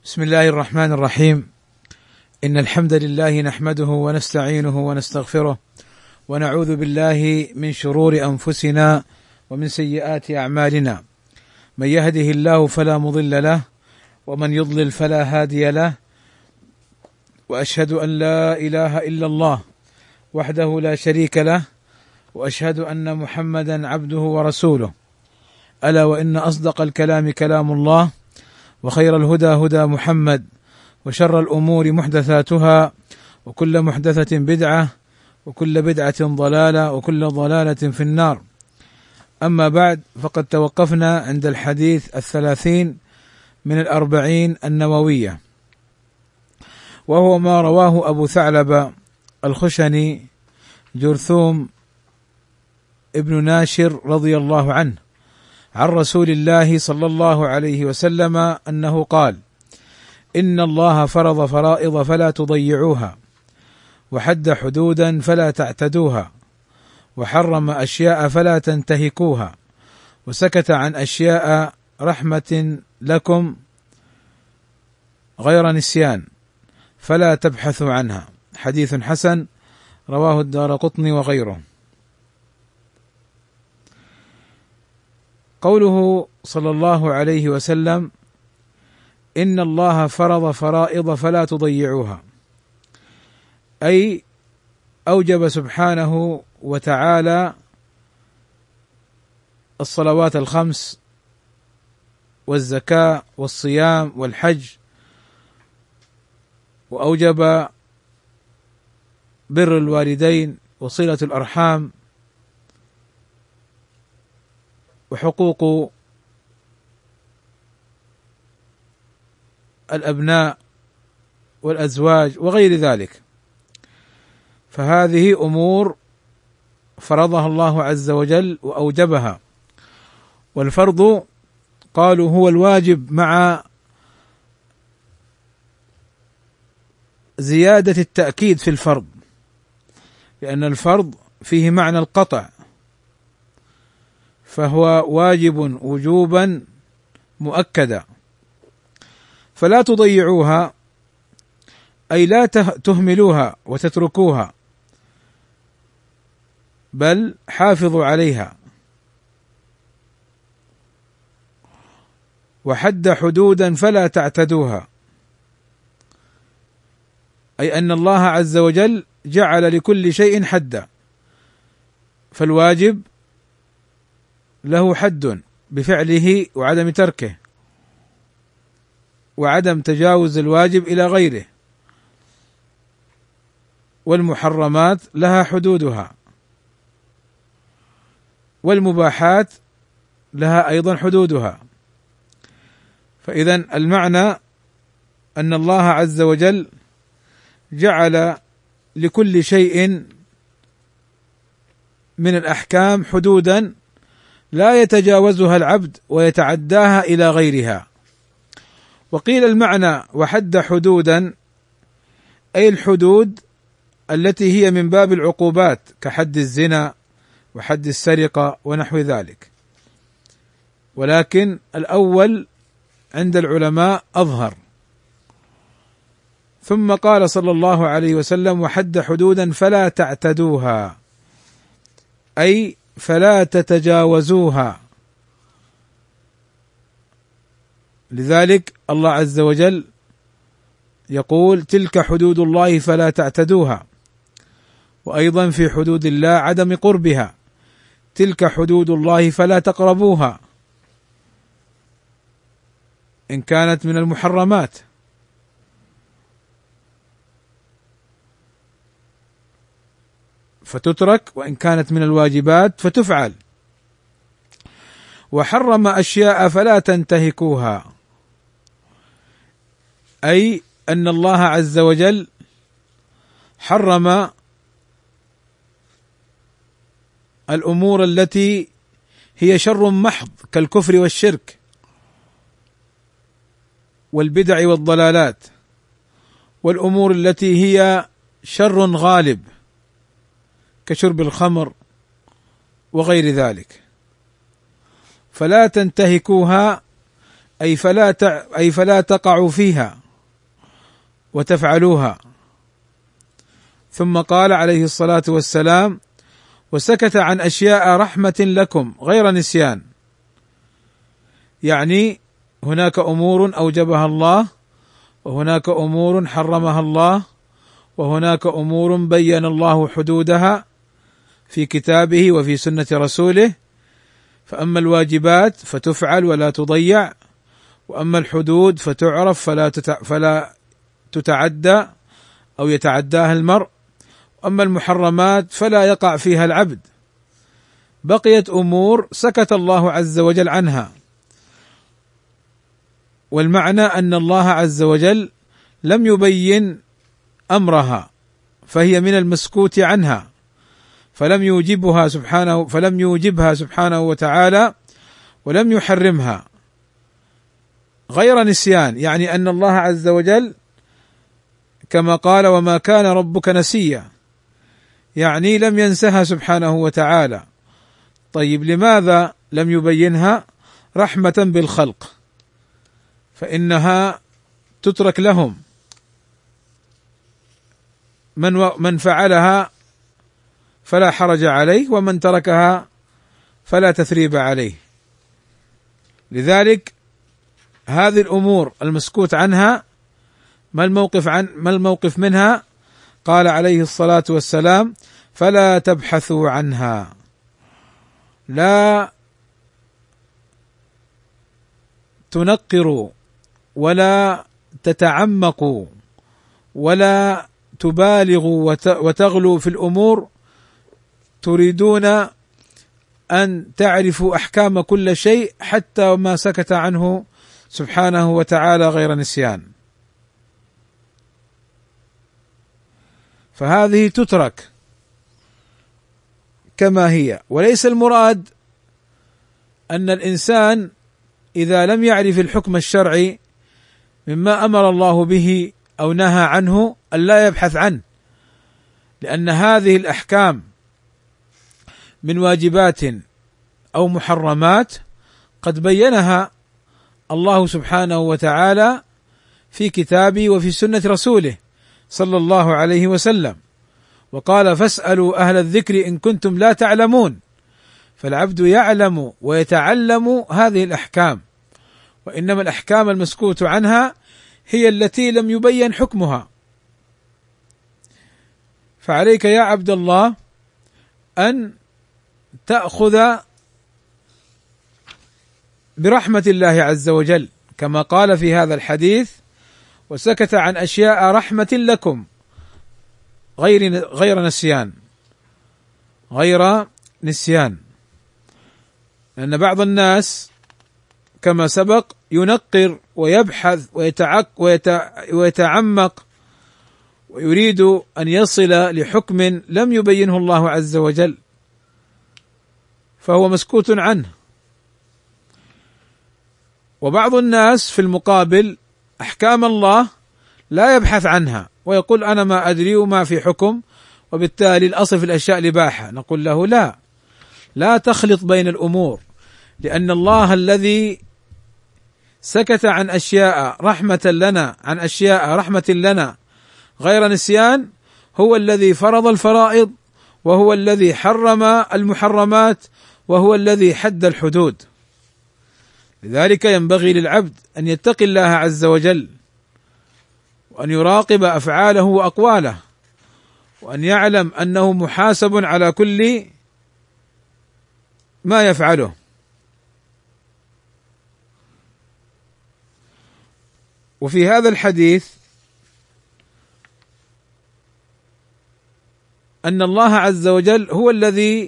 بسم الله الرحمن الرحيم. إن الحمد لله نحمده ونستعينه ونستغفره ونعوذ بالله من شرور أنفسنا ومن سيئات أعمالنا، من يهده الله فلا مضل له ومن يضلل فلا هادي له، وأشهد أن لا إله إلا الله وحده لا شريك له، وأشهد أن محمدا عبده ورسوله. ألا وإن أصدق الكلام كلام الله، وخير الهدى هدى محمد، وشر الأمور محدثاتها، وكل محدثة بدعة، وكل بدعة ضلالة، وكل ضلالة في النار. أما بعد، فقد توقفنا عند الحديث 30 من 40 النووية، وهو ما رواه أبو ثعلبة الخشني جرثوم ابن ناشر رضي الله عنه عن رسول الله صلى الله عليه وسلم أنه قال: إن الله فرض فرائض فلا تضيعوها، وحد حدودا فلا تعتدوها، وحرم أشياء فلا تنتهكوها، وسكت عن أشياء رحمة لكم غير نسيان فلا تبحثوا عنها. حديث حسن رواه الدارقطني وغيره. قوله صلى الله عليه وسلم: إن الله فرض فرائض فلا تضيعوها، أي أوجب سبحانه وتعالى الصلوات الخمس والزكاة والصيام والحج، وأوجب بر الوالدين وصلة الأرحام وحقوق الأبناء والأزواج وغير ذلك. فهذه أمور فرضها الله عز وجل وأوجبها. والفرض قالوا هو الواجب مع زيادة التأكيد في الفرض، لأن الفرض فيه معنى القطع، فهو واجب وجوبا مؤكدا. فلا تضيعوها أي لا تهملوها وتتركوها، بل حافظوا عليها. وحد حدودا فلا تعتدوها، أي أن الله عز وجل جعل لكل شيء حدا، فالواجب له حد بفعله وعدم تركه، وعدم تجاوز الواجب إلى غيره. والمحرمات لها حدودها، والمباحات لها أيضا حدودها. فإذا المعنى أن الله عز وجل جعل لكل شيء من الأحكام حدودا لا يتجاوزها العبد ويتعداها إلى غيرها. وقيل المعنى وحد حدودا أي الحدود التي هي من باب العقوبات، كحد الزنا وحد السرقة ونحو ذلك، ولكن الأول عند العلماء أظهر. ثم قال صلى الله عليه وسلم: وحد حدودا فلا تعتدوها، أي فلا تتجاوزوها. لذلك الله عز وجل يقول: تلك حدود الله فلا تعتدوها. وأيضا في حدود الله عدم قربها: تلك حدود الله فلا تقربوها، إن كانت من المحرمات. فتترك، وإن كانت من الواجبات فتفعل. وحرم أشياء فلا تنتهكوها، أي أن الله عز وجل حرم الأمور التي هي شر محض كالكفر والشرك والبدع والضلالات، والأمور التي هي شر غالب كشرب الخمر وغير ذلك. فلا تنتهكوها أي فلا تقعوا فيها وتفعلوها. ثم قال عليه الصلاة والسلام: وسكت عن أشياء رحمة لكم غير نسيان. يعني هناك أمور أوجبها الله، وهناك أمور حرمها الله، وهناك أمور بين الله حدودها في كتابه وفي سنة رسوله، فأما الواجبات فتفعل ولا تضيع، وأما الحدود فتعرف فلا تتعدى أو يتعداها المرء، وأما المحرمات فلا يقع فيها العبد. بقيت أمور سكت الله عز وجل عنها، والمعنى أن الله عز وجل لم يبين أمرها، فهي من المسكوت عنها، فلم يوجبها سبحانه وتعالى ولم يحرمها غير نسيان. يعني أن الله عز وجل كما قال: وما كان ربك نسيا، يعني لم ينسها سبحانه وتعالى. طيب لماذا لم يبينها؟ رحمة بالخلق، فإنها تترك لهم، من فعلها فلا حرج عليه، ومن تركها فلا تثريب عليه. لذلك هذه الأمور المسكوت عنها ما الموقف منها؟ قال عليه الصلاة والسلام: فلا تبحثوا عنها، لا تنقروا ولا تتعمقوا ولا تبالغوا وتغلوا في الأمور، تريدون أن تعرفوا أحكام كل شيء حتى ما سكت عنه سبحانه وتعالى غير نسيان. فهذه تترك كما هي، وليس المراد أن الإنسان إذا لم يعرف الحكم الشرعي مما أمر الله به أو نهى عنه أن لا يبحث عنه، لأن هذه الأحكام من واجبات أو محرمات قد بينها الله سبحانه وتعالى في كتابه وفي سنة رسوله صلى الله عليه وسلم، وقال: فاسألوا أهل الذكر إن كنتم لا تعلمون. فالعبد يعلم ويتعلم هذه الأحكام، وإنما الأحكام المسكوت عنها هي التي لم يبين حكمها. فعليك يا عبد الله أن تأخذ برحمة الله عز وجل، كما قال في هذا الحديث: وسكت عن أشياء رحمة لكم غير نسيان. لأن بعض الناس كما سبق ينقر ويبحث ويتعمق ويريد أن يصل لحكم لم يبينه الله عز وجل، فهو مسكوت عنه. وبعض الناس في المقابل أحكام الله لا يبحث عنها، ويقول: أنا ما أدري وما في حكم، وبالتالي الأصل في الأشياء الإباحة. نقول له: لا تخلط بين الأمور، لأن الله الذي سكت عن أشياء رحمة لنا غير نسيان هو الذي فرض الفرائض، وهو الذي حرم المحرمات، وهو الذي حد الحدود. لذلك ينبغي للعبد أن يتقي الله عز وجل، وأن يراقب أفعاله وأقواله، وأن يعلم أنه محاسب على كل ما يفعله. وفي هذا الحديث أن الله عز وجل هو الذي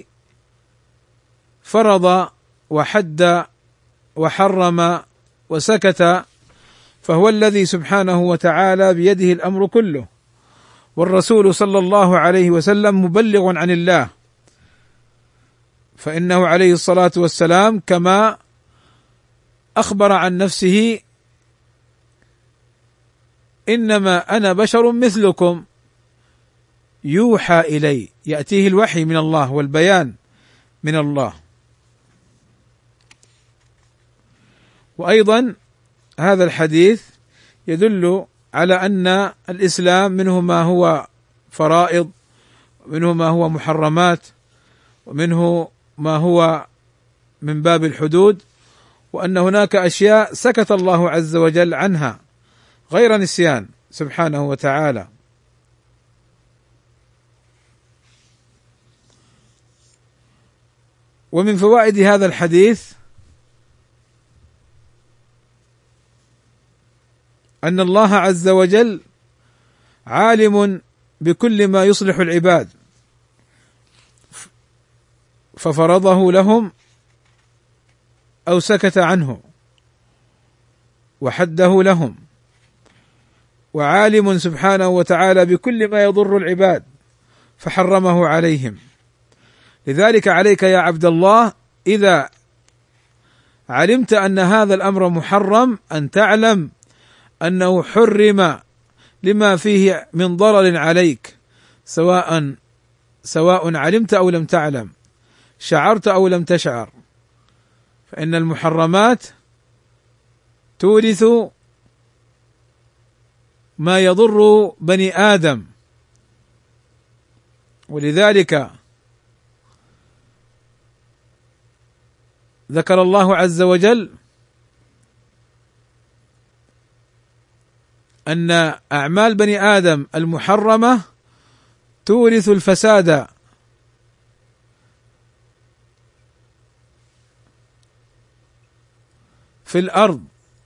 فرض وحد وحرم وسكت، فهو الذي سبحانه وتعالى بيده الأمر كله، والرسول صلى الله عليه وسلم مبلغ عن الله، فإنه عليه الصلاة والسلام كما أخبر عن نفسه: إنما أنا بشر مثلكم يوحى إلي، يأتيه الوحي من الله والبيان من الله. وأيضا هذا الحديث يدل على أن الإسلام منه ما هو فرائض، ومنه ما هو محرمات، ومنه ما هو من باب الحدود، وأن هناك أشياء سكت الله عز وجل عنها غير نسيان سبحانه وتعالى. ومن فوائد هذا الحديث أن الله عز وجل عالم بكل ما يصلح العباد، ففرضه لهم أو سكت عنه وحده لهم، وعالم سبحانه وتعالى بكل ما يضر العباد فحرمه عليهم. لذلك عليك يا عبد الله إذا علمت أن هذا الأمر محرم أن تعلم أنه حرم لما فيه من ضرر عليك، سواء علمت أو لم تعلم، شعرت أو لم تشعر، فإن المحرمات تورث ما يضر بني آدم. ولذلك ذكر الله عز وجل أن أعمال بني آدم المحرمة تورث الفساد في الأرض،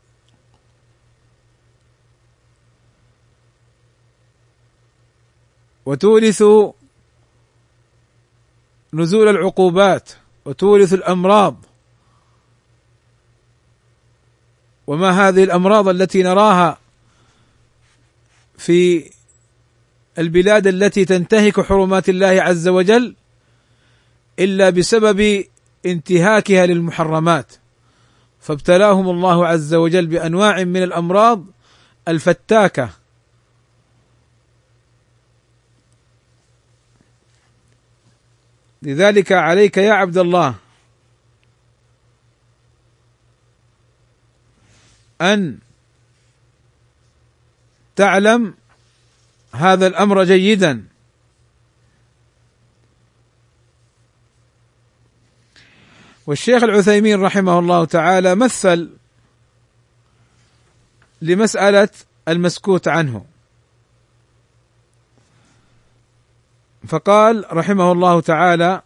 وتورث نزول العقوبات، وتورث الأمراض. وما هذه الأمراض التي نراها في البلاد التي تنتهك حرمات الله عز وجل إلا بسبب انتهاكها للمحرمات، فابتلاهم الله عز وجل بأنواع من الأمراض الفتاكة. لذلك عليك يا عبد الله أن تعلم هذا الأمر جيدا. والشيخ العثيمين رحمه الله تعالى مثل لمسألة المسكوت عنه، فقال رحمه الله تعالى: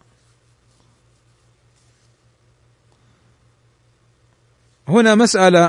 هنا مسألة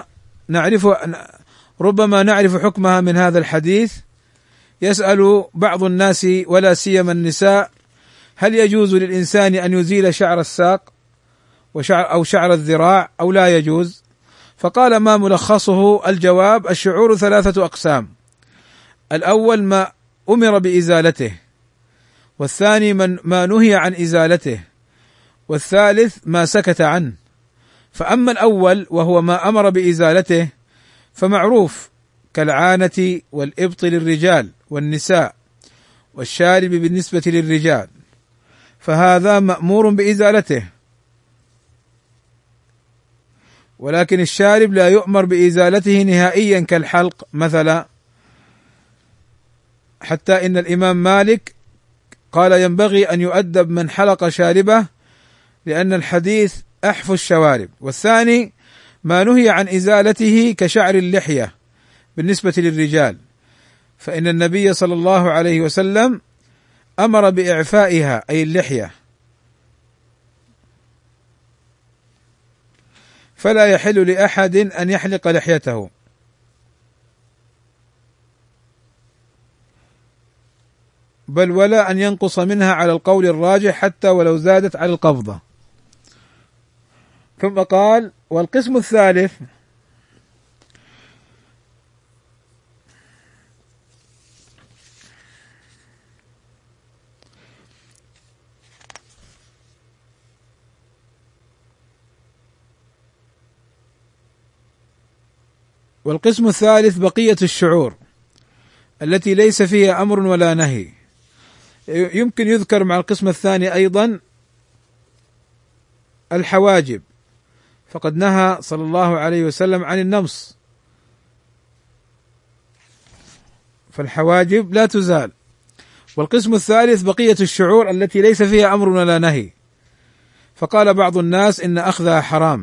ربما نعرف حكمها من هذا الحديث. يسأل بعض الناس ولا سيما النساء: هل يجوز للإنسان أن يزيل شعر الساق أو شعر الذراع أو لا يجوز؟ فقال: ما ملخصه الجواب: الشعور 3 أقسام، الأول ما أمر بإزالته، والثاني ما نهي عن إزالته، والثالث ما سكت عنه. فأما الأول وهو ما أمر بإزالته فمعروف كالعانة والإبط للرجال والنساء، والشارب بالنسبة للرجال، فهذا مأمور بإزالته. ولكن الشارب لا يؤمر بإزالته نهائيا كالحلق مثلا، حتى إن الإمام مالك قال: ينبغي أن يؤدب من حلق شاربه، لأن الحديث أحف الشوارب. والثاني ما نهي عن إزالته كشعر اللحية بالنسبة للرجال، فإن النبي صلى الله عليه وسلم أمر بإعفائها أي اللحية، فلا يحل لأحد أن يحلق لحيته. بل ولا أن ينقص منها على القول الراجح حتى ولو زادت على القبضة. ثم قال: والقسم الثالث بقية الشعور التي ليس فيها أمر ولا نهي. يمكن يذكر مع القسم الثاني أيضا الحواجب، فقد نهى صلى الله عليه وسلم عن النمص فالحواجب لا تزال. والقسم الثالث بقية الشعور التي ليس فيها أمر ولا نهي، فقال بعض الناس إن أخذها حرام.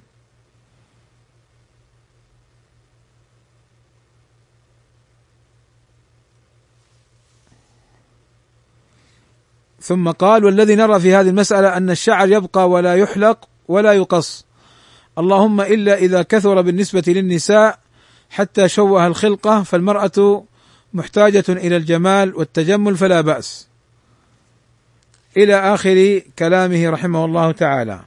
ثم قال: والذي نرى في هذه المسألة أن الشعر يبقى ولا يحلق ولا يقص، اللهم إلا إذا كثر بالنسبة للنساء حتى شوه الخلقة، فالمرأة محتاجة إلى الجمال والتجمل فلا بأس، إلى آخر كلامه رحمه الله تعالى.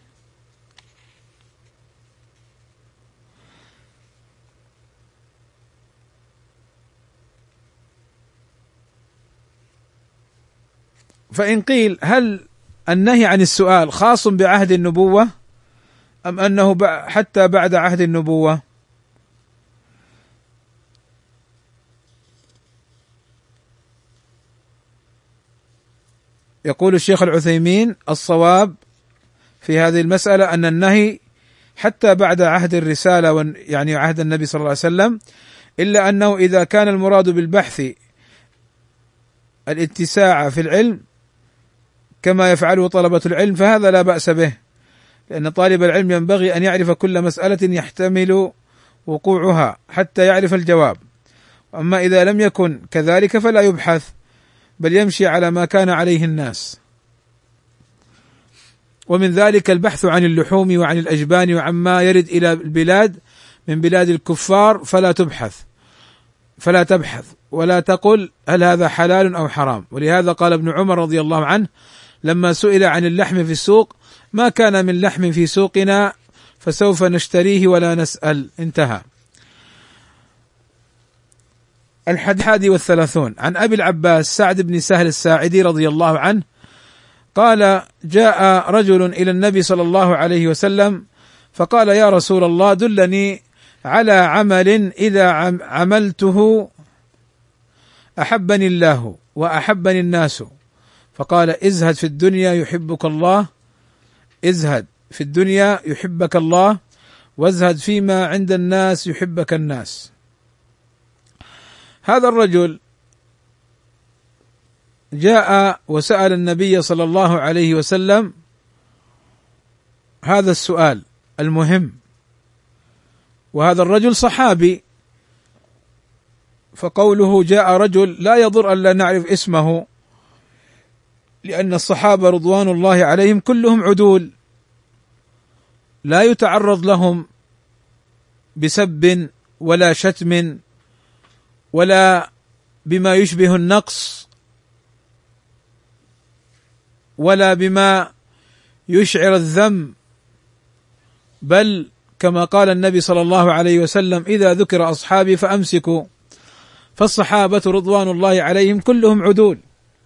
فإن قيل: هل النهي عن السؤال خاص بعهد النبوة أم أنه حتى بعد عهد النبوة؟ يقول الشيخ العثيمين: الصواب في هذه المسألة أن النهي حتى بعد عهد الرسالة، يعني عهد النبي صلى الله عليه وسلم، إلا أنه إذا كان المراد بالبحث الاتساع في العلم كما يفعله طلبة العلم فهذا لا بأس به، لأن طالب العلم ينبغي أن يعرف كل مسألة يحتمل وقوعها حتى يعرف الجواب. أما إذا لم يكن كذلك فلا يبحث، بل يمشي على ما كان عليه الناس. ومن ذلك البحث عن اللحوم وعن الأجبان وعما يرد إلى البلاد من بلاد الكفار، فلا تبحث ولا تقل هل هذا حلال أو حرام. ولهذا قال ابن عمر رضي الله عنه لما سئل عن اللحم في السوق: ما كان من لحم في سوقنا فسوف نشتريه ولا نسأل. انتهى. 31 عن أبي العباس سعد بن سهل الساعدي رضي الله عنه قال: جاء رجل إلى النبي صلى الله عليه وسلم فقال: يا رسول الله دلني على عمل إذا عملته أحبني الله وأحبني الناس. فقال: ازهد في الدنيا يحبك الله، ازهد في الدنيا يحبك الله، وازهد فيما عند الناس يحبك الناس. هذا الرجل جاء وسأل النبي صلى الله عليه وسلم هذا السؤال المهم، وهذا الرجل صحابي، فقوله جاء رجل لا يضر ألا نعرف اسمه، لأن الصحابة رضوان الله عليهم كلهم عدول لا يتعرض لهم بسب ولا شتم ولا بما يشبه النقص ولا بما يشعر الذم، بل كما قال النبي صلى الله عليه وسلم: إذا ذكر أصحابي فأمسكوا. فالصحابة رضوان الله عليهم كلهم عدول.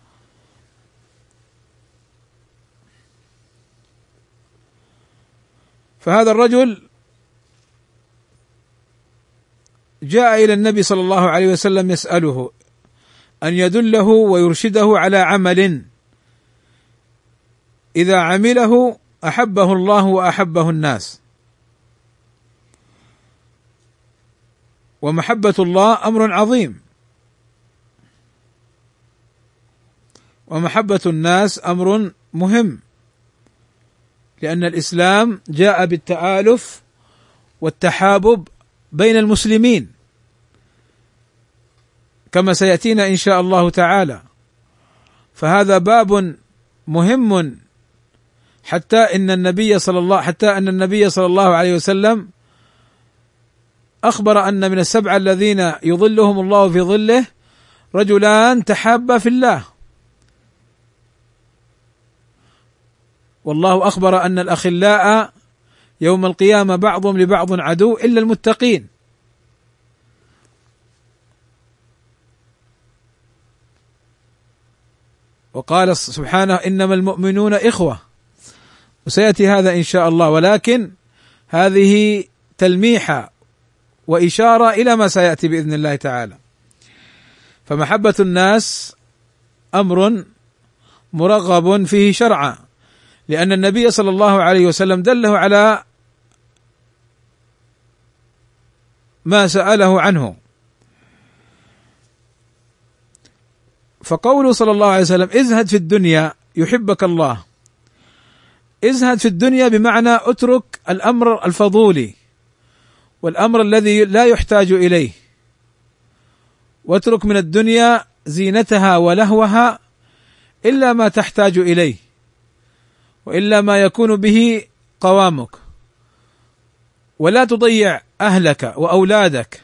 فهذا الرجل جاء إلى النبي صلى الله عليه وسلم يسأله أن يدله ويرشده على عمل إذا عمله أحبه الله وأحبه الناس. ومحبة الله أمر عظيم، ومحبة الناس أمر مهم، لأن الإسلام جاء بالتآلف والتحابب بين المسلمين كما سيأتينا إن شاء الله تعالى. فهذا باب مهم، حتى أن النبي صلى الله عليه وسلم أخبر أن من السبعة الذين يظلهم الله في ظله رجلان تحابا في الله، والله أخبر أن الأخلاء يوم القيامة بعضهم لبعض عدو إلا المتقين. وقال سبحانه: إنما المؤمنون إخوة، وسيأتي هذا إن شاء الله، ولكن هذه تلميحة وإشارة إلى ما سيأتي بإذن الله تعالى. فمحبة الناس أمر مرغب فيه شرعا، لأن النبي صلى الله عليه وسلم دله على ما سأله عنه. فقوله صلى الله عليه وسلم ازهد في الدنيا يحبك الله، ازهد في الدنيا بمعنى اترك الأمر الفضولي والأمر الذي لا يحتاج إليه، واترك من الدنيا زينتها ولهوها إلا ما تحتاج إليه وإلا ما يكون به قوامك، ولا تضيع أهلك وأولادك،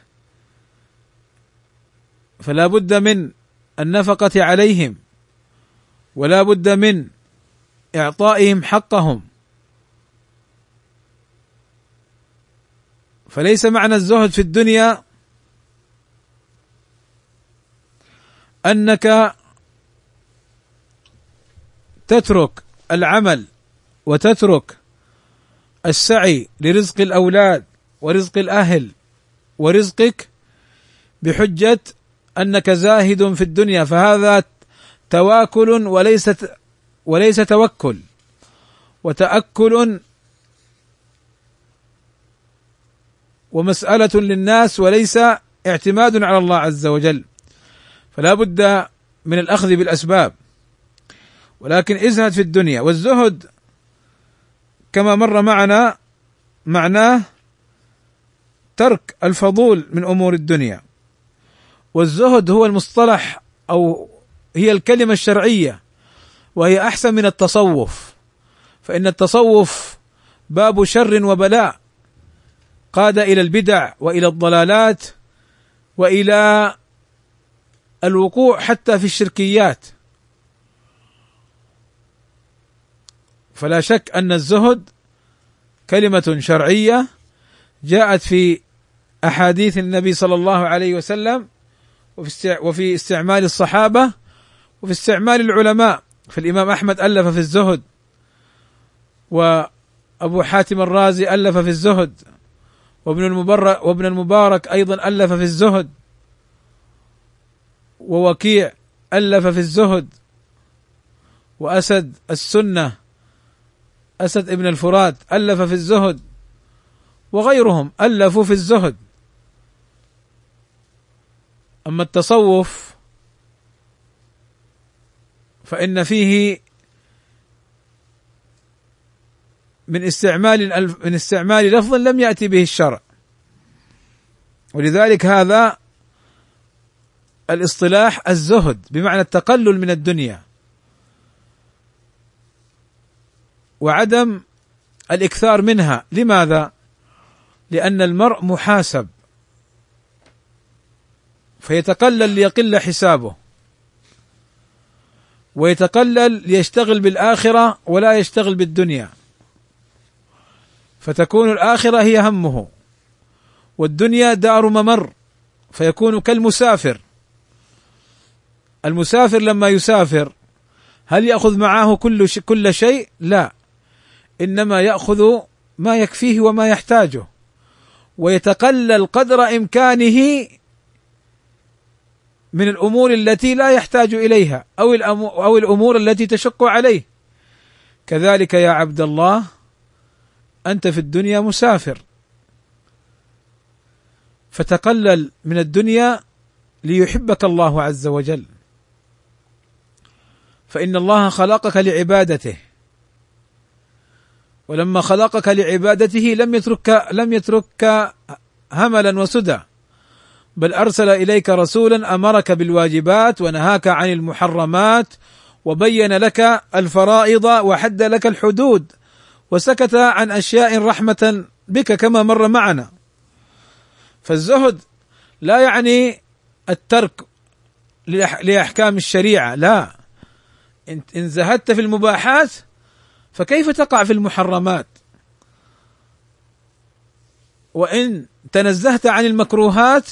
فلا بد من النفقة عليهم ولا بد من إعطائهم حقهم. فليس معنى الزهد في الدنيا أنك تترك العمل وتترك السعي لرزق الأولاد ورزق الأهل ورزقك بحجة أنك زاهد في الدنيا، فهذا تواكل وليس توكل، وتأكل ومسألة للناس وليس اعتماد على الله عز وجل. فلا بد من الأخذ بالأسباب، ولكن ازهد في الدنيا. والزهد كما مر معنا معناه ترك الفضول من أمور الدنيا، والزهد هو المصطلح أو هي الكلمة الشرعية، وهي أحسن من التصوف، فإن التصوف باب شر وبلاء قاد إلى البدع وإلى الضلالات وإلى الوقوع حتى في الشركيات. فلا شك أن الزهد كلمة شرعية جاءت في أحاديث النبي صلى الله عليه وسلم وفي استعمال الصحابة وفي استعمال العلماء. فالإمام أحمد ألف في الزهد، وأبو حاتم الرازي ألف في الزهد، وابن المبارك أيضا ألف في الزهد، ووكيع ألف في الزهد، وأسد السنة أسد ابن الفرات ألف في الزهد، وغيرهم ألفوا في الزهد. أما التصوف فإن فيه من استعمال لفظ لم يأتي به الشرع، ولذلك هذا الاصطلاح الزهد بمعنى التقلل من الدنيا وعدم الإكثار منها. لماذا؟ لأن المرء محاسب، فيتقلل ليقل حسابه، ويتقلل ليشتغل بالآخرة ولا يشتغل بالدنيا، فتكون الآخرة هي همه والدنيا دار ممر، فيكون كالمسافر. المسافر لما يسافر هل يأخذ معه كل شيء؟ لا، إنما يأخذ ما يكفيه وما يحتاجه، ويتقلل قدر إمكانه من الأمور التي لا يحتاج إليها أو الأمور التي تشق عليه. كذلك يا عبد الله أنت في الدنيا مسافر، فتقلل من الدنيا ليحبك الله عز وجل، فإن الله خلقك لعبادته، ولما خلقك لعبادته لم يتركك هملا وسدى، بل أرسل إليك رسولا أمرك بالواجبات ونهاك عن المحرمات وبين لك الفرائض وحد لك الحدود، وسكت عن أشياء رحمة بك كما مر معنا. فالزهد لا يعني الترك لأحكام الشريعة، لا، إن زهدت في المباحات فكيف تقع في المحرمات؟ وإن تنزهت عن المكروهات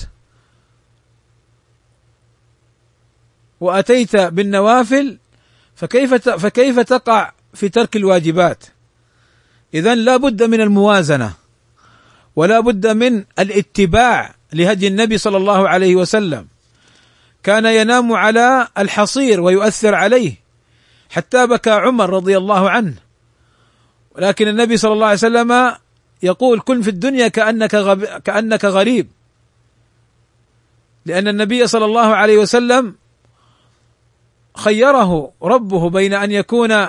وأتيت بالنوافل فكيف تقع في ترك الواجبات؟ إذن لا بد من الموازنة، ولا بد من الاتباع لهدي النبي صلى الله عليه وسلم. كان ينام على الحصير ويؤثر عليه حتى بكى عمر رضي الله عنه، ولكن النبي صلى الله عليه وسلم يقول كن في الدنيا كأنك غريب، لأن النبي صلى الله عليه وسلم خيره ربه بين أن يكون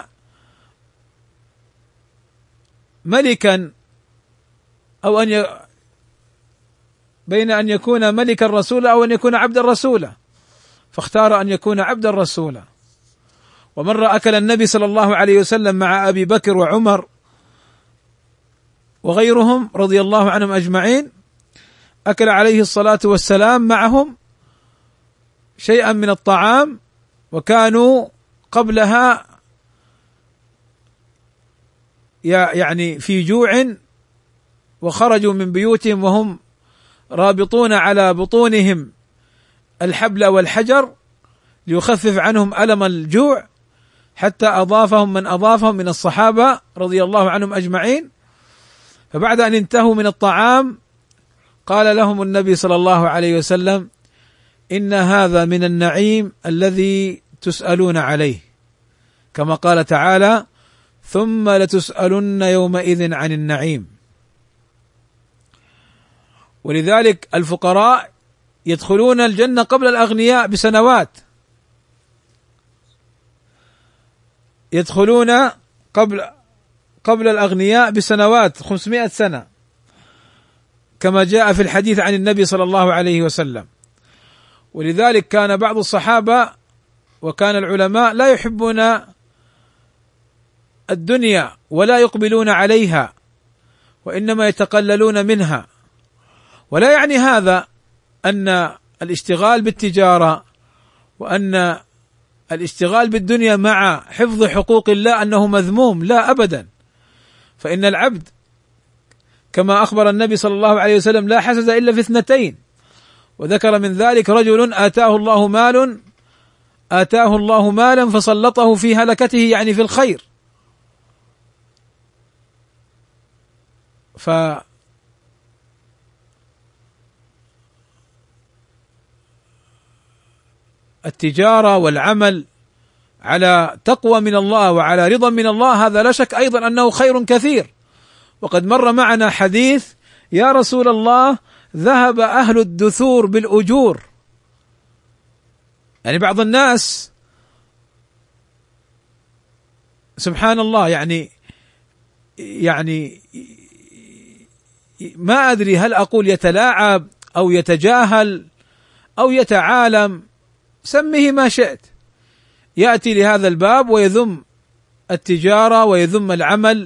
ملكا أو بين أن يكون ملكا رسولا أو أن يكون عبدا رسولا، فاختار أن يكون عبدا رسولا. ومرة أكل النبي صلى الله عليه وسلم مع أبي بكر وعمر وغيرهم رضي الله عنهم أجمعين، أكل عليه الصلاة والسلام معهم شيئا من الطعام، وكانوا قبلها يعني في جوع، وخرجوا من بيوتهم وهم رابطون على بطونهم الحبل والحجر ليخفف عنهم ألم الجوع، حتى أضافهم من أضافهم من الصحابة رضي الله عنهم أجمعين. فبعد أن انتهوا من الطعام قال لهم النبي صلى الله عليه وسلم: إن هذا من النعيم الذي تسألون عليه، كما قال تعالى: ثم لتسألن يومئذ عن النعيم. ولذلك الفقراء يدخلون الجنة قبل الأغنياء بسنوات، يدخلون قبل الأغنياء بسنوات 500 سنة، كما جاء في الحديث عن النبي صلى الله عليه وسلم. ولذلك كان بعض الصحابة وكان العلماء لا يحبون الدنيا ولا يقبلون عليها، وإنما يتقللون منها. ولا يعني هذا أن الاشتغال بالتجارة وأن الاشتغال بالدنيا مع حفظ حقوق الله أنه مذموم، لا أبدا. فإن العبد كما أخبر النبي صلى الله عليه وسلم: لا حسد إلا في اثنتين، وذكر من ذلك رجل آتاه الله مالا فسلطه في هلكته، يعني في الخير. فالتجارة والعمل على تقوى من الله وعلى رضا من الله هذا لا شك أيضا أنه خير كثير. وقد مر معنا حديث: يا رسول الله ذهب أهل الدثور بالأجور. يعني بعض الناس سبحان الله يعني ما أدري هل أقول يتلاعب أو يتجاهل أو يتعالم، سمه ما شئت، يأتي لهذا الباب ويذم التجارة ويذم العمل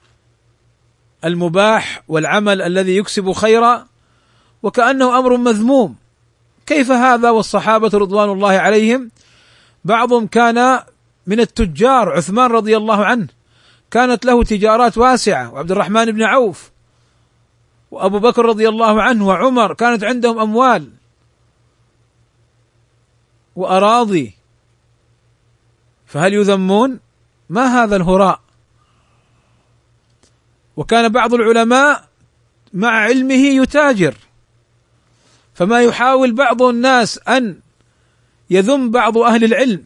المباح والعمل الذي يكسب خيرا، وكأنه أمر مذموم. كيف هذا والصحابة رضوان الله عليهم بعضهم كان من التجار. عثمان رضي الله عنه كانت له تجارات واسعة، وعبد الرحمن بن عوف وأبو بكر رضي الله عنه وعمر كانت عندهم أموال وأراضي، فهل يذمون؟ ما هذا الهراء. وكان بعض العلماء مع علمه يتاجر، فما يحاول بعض الناس أن يذم بعض أهل العلم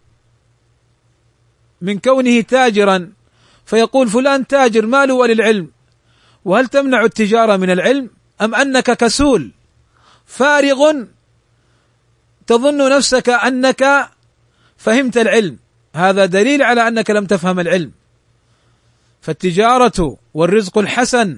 من كونه تاجرا، فيقول فلان تاجر ما له وللعلم. وهل تمنع التجارة من العلم؟ أم أنك كسول فارغ تظن نفسك أنك فهمت العلم؟ هذا دليل على أنك لم تفهم العلم. فالتجارة والرزق الحسن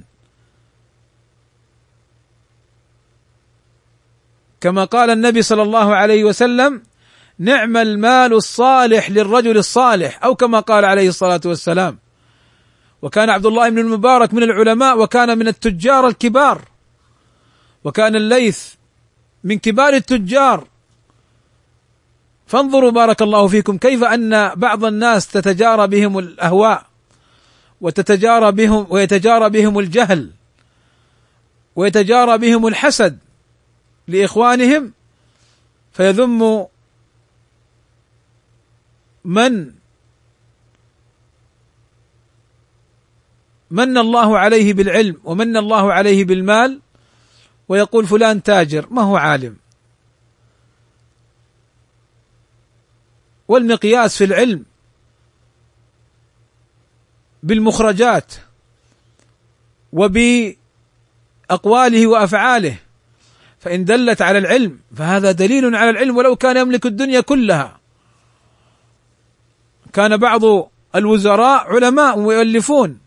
كما قال النبي صلى الله عليه وسلم: نعم المال الصالح للرجل الصالح، أو كما قال عليه الصلاة والسلام. وكان عبد الله بن المبارك من العلماء وكان من التجار الكبار، وكان الليث من كبار التجار. فانظروا بارك الله فيكم كيف أن بعض الناس تتجارى بهم الأهواء ويتجارى بهم الجهل ويتجارى بهم الحسد لإخوانهم، فيذم من من الله عليه بالعلم ومن الله عليه بالمال، ويقول فلان تاجر ما هو عالم. والمقياس في العلم بالمخرجات وبأقواله وأفعاله، فإن دلت على العلم فهذا دليل على العلم ولو كان يملك الدنيا كلها. كان بعض الوزراء علماء ويؤلفون،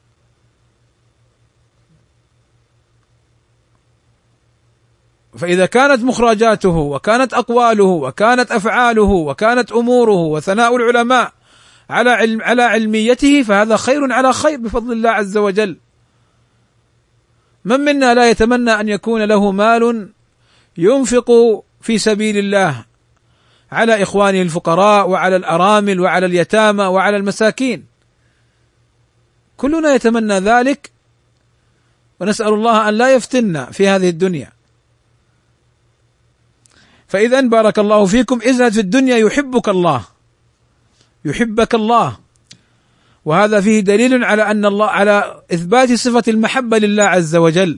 فإذا كانت مخرجاته وكانت أقواله وكانت أفعاله وكانت أموره وثناء العلماء على علميته، فهذا خير على خير بفضل الله عز وجل. من منا لا يتمنى أن يكون له مال ينفق في سبيل الله على إخوانه الفقراء وعلى الأرامل وعلى اليتامى وعلى المساكين؟ كلنا يتمنى ذلك، ونسأل الله أن لا يفتنا في هذه الدنيا. فإذا بارك الله فيكم، ازهد في الدنيا يحبك الله، يحبك الله، وهذا فيه دليل على أن الله على إثبات صفة المحبة لله عز وجل.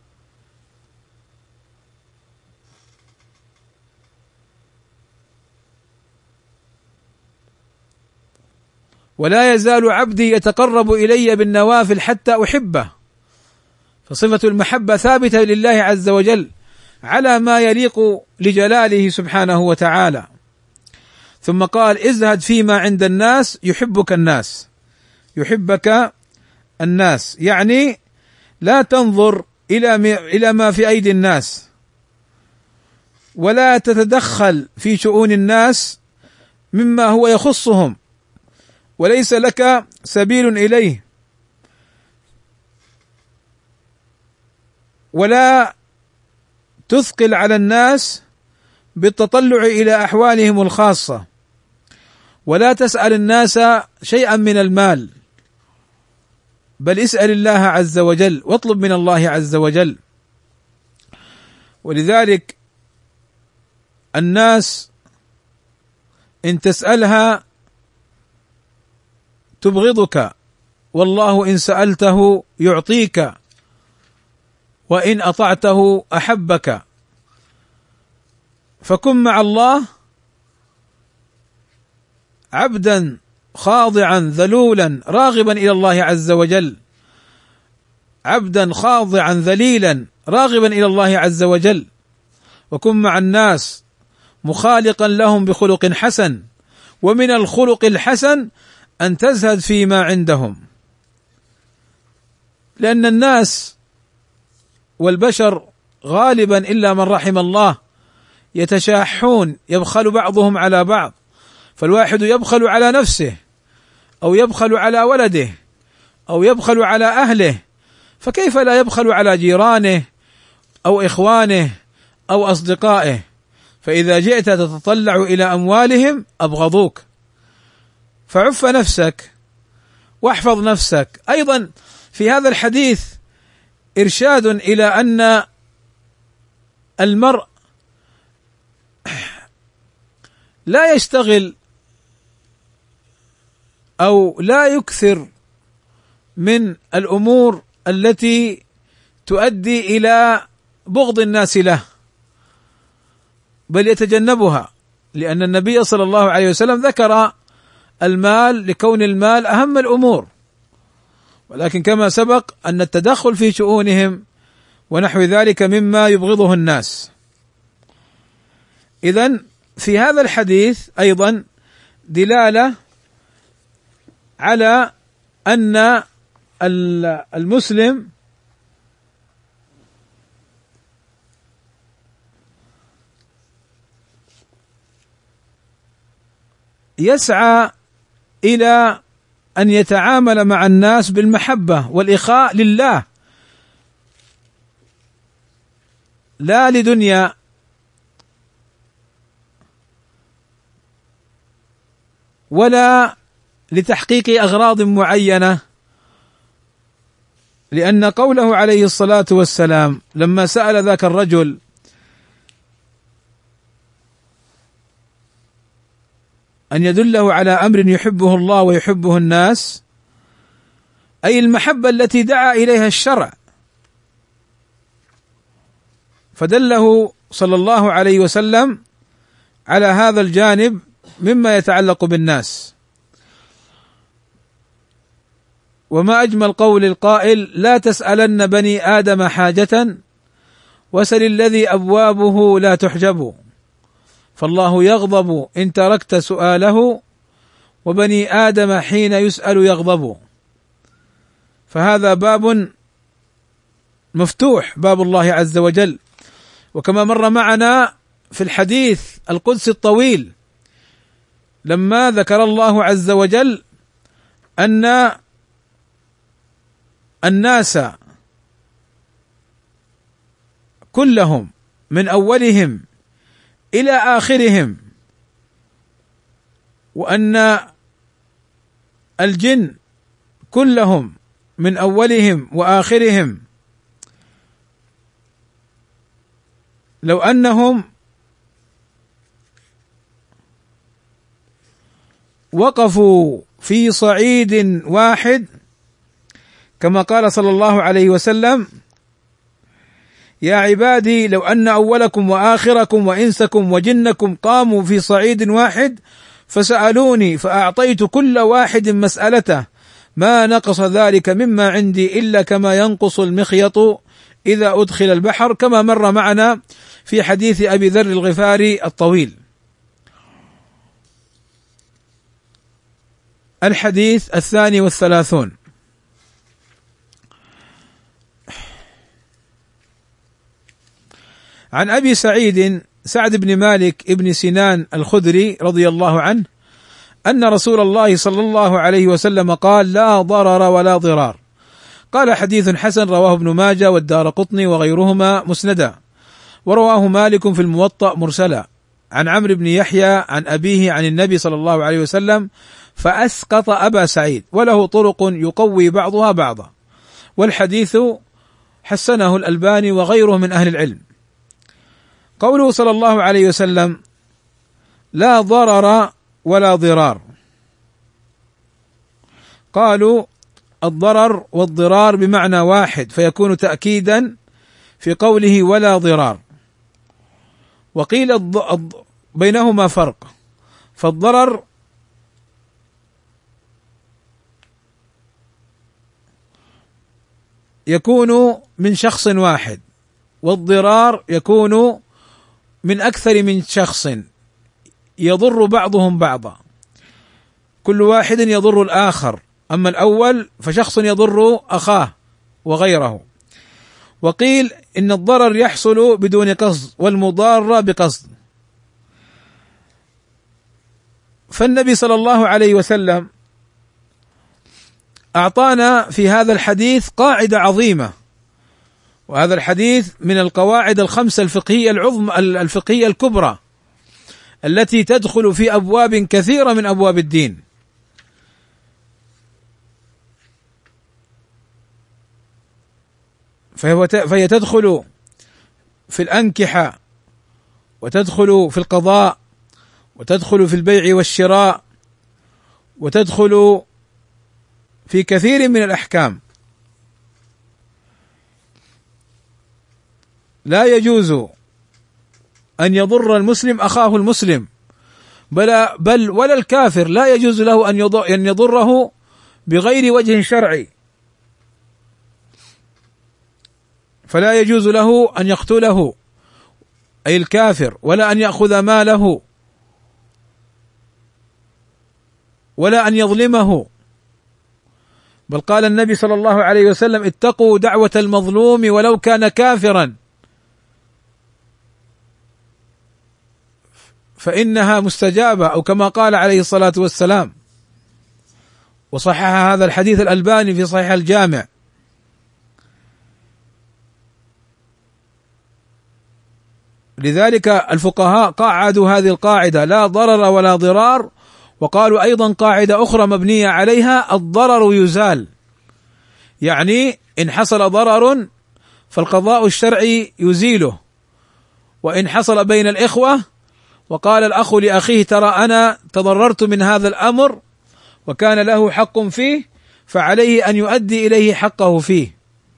ولا يزال عبدي يتقرب إلي بالنوافل حتى أحبه، فصفة المحبة ثابتة لله عز وجل على ما يليق لجلاله سبحانه وتعالى. ثم قال ازهد فيما عند الناس يحبك الناس، يحبك الناس، يعني لا تنظر إلى ما في أيدي الناس، ولا تتدخل في شؤون الناس مما هو يخصهم وليس لك سبيل إليه، ولا تثقل على الناس بالتطلع إلى أحوالهم الخاصة، ولا تسأل الناس شيئا من المال، بل اسأل الله عز وجل واطلب من الله عز وجل. ولذلك الناس إن تسألها تبغضك، والله إن سألته يعطيك، وإن أطعته أحبك. فكن مع الله عبدا خاضعا ذلولا راغبا إلى الله عز وجل، عبدا خاضعا ذليلا راغبا إلى الله عز وجل. وكن مع الناس مخالقا لهم بخلق حسن، ومن الخلق الحسن أن تزهد فيما عندهم، لأن الناس والبشر غالبا إلا من رحم الله يتشاحون، يبخل بعضهم على بعض، فالواحد يبخل على نفسه أو يبخل على ولده أو يبخل على أهله، فكيف لا يبخل على جيرانه أو إخوانه أو أصدقائه؟ فإذا جئت تتطلع إلى أموالهم أبغضوك، فعف نفسك واحفظ نفسك. أيضا في هذا الحديث إرشاد إلى أن المرء لا يشتغل أو لا يكثر من الأمور التي تؤدي إلى بغض الناس له، بل يتجنبها، لأن النبي صلى الله عليه وسلم ذكر المال لكون المال أهم الأمور، ولكن كما سبق أن التدخل في شؤونهم ونحو ذلك مما يبغضه الناس. إذن في هذا الحديث أيضا دلالة على أن المسلم يسعى إلى أن يتعامل مع الناس بالمحبة والإخاء لله، لا لدنيا ولا لتحقيق أغراض معينة. لأن قوله عليه الصلاة والسلام لما سأل ذاك الرجل أن يدله على أمر يحبه الله ويحبه الناس، أي المحبة التي دعا إليها الشرع، فدله صلى الله عليه وسلم على هذا الجانب مما يتعلق بالناس. وما أجمل قول القائل لا تسألن بني آدم حاجة وسل الذي أبوابه لا تحجب، فالله يغضب إن تركت سؤاله وبني آدم حين يسأل يغضب. فهذا باب مفتوح، باب الله عز وجل. وكما مر معنا في الحديث القدسي الطويل لما ذكر الله عز وجل أن الناس كلهم من أولهم إلى آخرهم، وأن الجن كلهم من أولهم وآخرهم لو أنهم وقفوا في صعيد واحد، كما قال صلى الله عليه وسلم: يا عبادي لو أن أولكم وآخركم وإنسكم وجنكم قاموا في صعيد واحد فسألوني فأعطيت كل واحد مسألته ما نقص ذلك مما عندي إلا كما ينقص المخيط إذا أدخل البحر، كما مر معنا في حديث أبي ذر الغفاري الطويل. الحديث 32. عن أبي سعيد سعد بن مالك بن سنان الخدري رضي الله عنه أن رسول الله صلى الله عليه وسلم قال: لا ضرر ولا ضرار. قال: حديث حسن، رواه ابن ماجه والدارقطني وغيرهما مسندا، ورواه مالك في الموطأ مرسلا عن عمرو بن يحيى عن أبيه عن النبي صلى الله عليه وسلم، فأسقط أبا سعيد، وله طرق يقوي بعضها بعضا، والحديث حسنه الألباني وغيره من أهل العلم. قوله صلى الله عليه وسلم: لا ضرر ولا ضرار، قالوا الضرر والضرار بمعنى واحد، فيكون تأكيدا في قوله ولا ضرار. وقيل بينهما فرق، فالضرر يكون من شخص واحد، والضرار يكون من أكثر من شخص يضر بعضهم بعضا، كل واحد يضر الآخر. أما الأول فشخص يضر أخاه وغيره. وقيل إن الضرر يحصل بدون قصد والمضار بقصد. فالنبي صلى الله عليه وسلم أعطانا في هذا الحديث قاعدة عظيمة، وهذا الحديث من القواعد الخمسة الفقهية العظمى الفقهية الكبرى التي تدخل في أبواب كثيرة من أبواب الدين. فهي تدخل في الأنكحة، وتدخل في القضاء، وتدخل في البيع والشراء، وتدخل في كثير من الأحكام. لا يجوز أن يضر المسلم أخاه المسلم، بل ولا الكافر لا يجوز له أن يضره بغير وجه شرعي، فلا يجوز له أن يقتله أي الكافر، ولا أن يأخذ ماله، ولا أن يظلمه. بل قال النبي صلى الله عليه وسلم: اتقوا دعوة المظلوم ولو كان كافرا فإنها مستجابة، أو كما قال عليه الصلاة والسلام. وصحح هذا الحديث الألباني في صحيح الجامع. لذلك الفقهاء قعدوا هذه القاعدة: لا ضرر ولا ضرار. وقالوا أيضا قاعدة أخرى مبنية عليها: الضرر يزال، يعني إن حصل ضرر فالقضاء الشرعي يزيله. وإن حصل بين الإخوة وقال الأخ لأخيه: ترى أنا تضررت من هذا الأمر وكان له حق فيه، فعليه أن يؤدي إليه حقه فيه.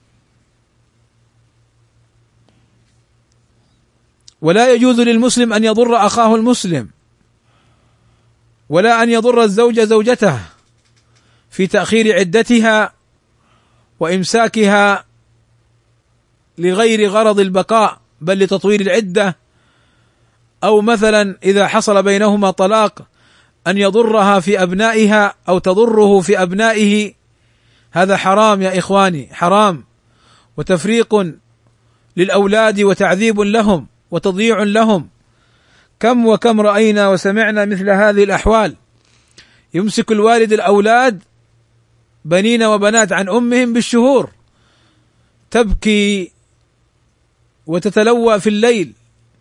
ولا يجوز للمسلم أن يضر أخاه المسلم، ولا أن يضر الزوج زوجته في تأخير عدتها وإمساكها لغير غرض البقاء بل لتطويل العدة، أو مثلا إذا حصل بينهما طلاق أن يضرها في أبنائها أو تضره في أبنائه، هذا حرام يا إخواني، حرام، وتفريق للأولاد وتعذيب لهم وتضييع لهم. كم وكم رأينا وسمعنا مثل هذه الأحوال، يمسك الوالد الأولاد بنين وبنات عن أمهم بالشهور، تبكي وتتلوى في الليل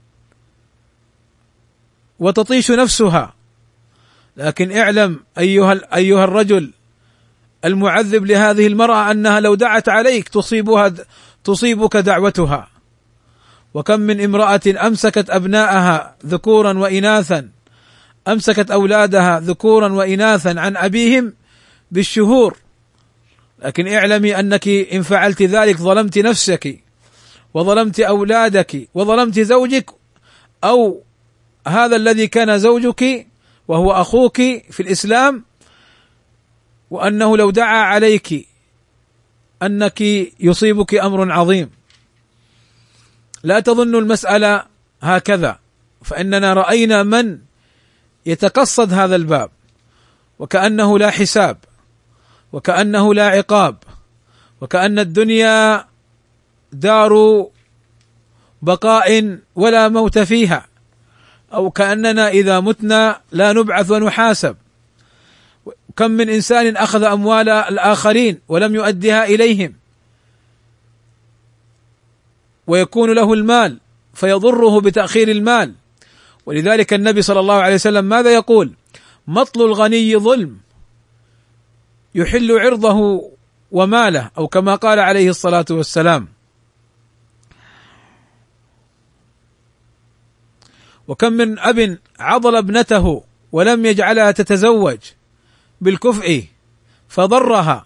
وتطيش نفسها. لكن اعلم أيها الرجل المعذب لهذه المرأة أنها لو دعت عليك تصيبك دعوتها. وكم من امرأة أمسكت أبناءها ذكورا وإناثا، أمسكت أولادها ذكورا وإناثا عن أبيهم بالشهور، لكن اعلمي أنك إن فعلت ذلك ظلمت نفسك وظلمت أولادك وظلمت زوجك، أو هذا الذي كان زوجك وهو أخوك في الإسلام، وأنه لو دعا عليك أنك يصيبك أمر عظيم. لا تظن المسألة هكذا، فإننا رأينا من يتقصد هذا الباب وكأنه لا حساب وكأنه لا عقاب، وكأن الدنيا دار بقاء ولا موت فيها، أو كأننا إذا متنا لا نبعث ونحاسب. كم من إنسان أخذ أموال الآخرين ولم يؤدها إليهم، ويكون له المال فيضره بتأخير المال. ولذلك النبي صلى الله عليه وسلم ماذا يقول؟ مطل الغني ظلم يحل عرضه وماله، أو كما قال عليه الصلاة والسلام. وكم من أب عضل ابنته ولم يجعلها تتزوج بالكفء فضرها،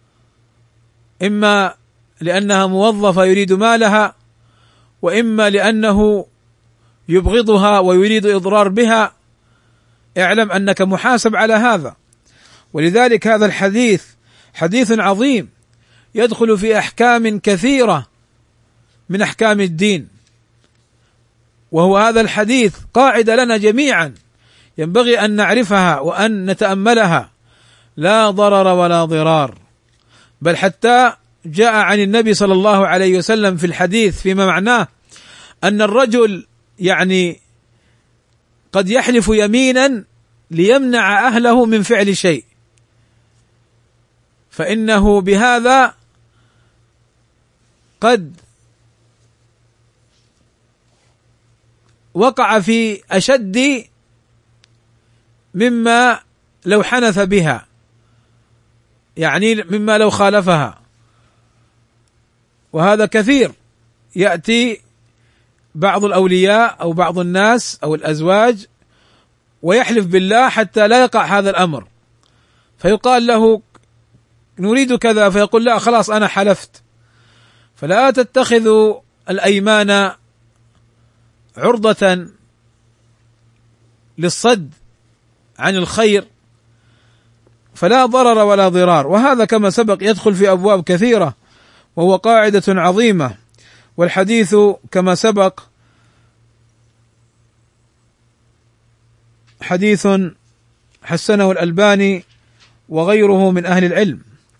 إما لأنها موظفة يريد مالها، وإما لأنه يبغضها ويريد إضرار بها. اعلم أنك محاسب على هذا. ولذلك هذا الحديث حديث عظيم يدخل في أحكام كثيرة من أحكام الدين، وهو هذا الحديث قاعدة لنا جميعا ينبغي أن نعرفها وأن نتأملها. لا ضرر ولا ضرار، بل حتى جاء عن النبي صلى الله عليه وسلم في الحديث فيما معناه أن الرجل قد يحلف يمينا ليمنع أهله من فعل شيء، فإنه بهذا قد وقع في أشد مما لو حنث بها، مما لو خالفها. وهذا كثير، يأتي بعض الأولياء أو بعض الناس أو الأزواج ويحلف بالله حتى لا يقع هذا الأمر، فيقال له نريد كذا، فيقول لا خلاص أنا حلفت. فلا تتخذوا الأيمان عرضة للصد عن الخير، فلا ضرر ولا ضرار. وهذا كما سبق يدخل في أبواب كثيرة، وهو قاعدة عظيمة. والحديث كما سبق حديث حسنه الألباني وغيره من أهل العلم،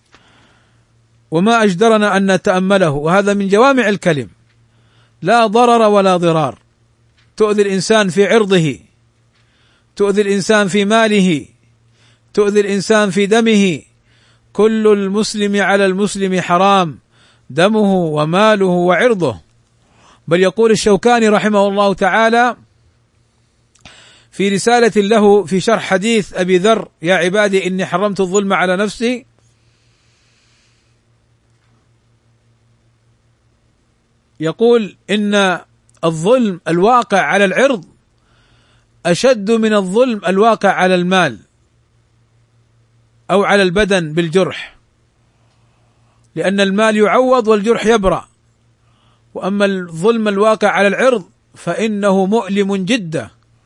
وما أجدرنا أن نتأمله، وهذا من جوامع الكلم. لا ضرر ولا ضرار، تؤذي الإنسان في عرضه، تؤذي الإنسان في ماله، تؤذي الإنسان في دمه. كل المسلم على المسلم حرام دمه وماله وعرضه. بل يقول الشوكاني رحمه الله تعالى في رسالة له في شرح حديث أبي ذر: يا عبادي إني حرمت الظلم على نفسي، يقول إن الظلم الواقع على العرض أشد من الظلم الواقع على المال أو على البدن بالجرح، لأن المال يعوض والجرح يبرأ، وأما الظلم الواقع على العرض فإنه مؤلم جدا.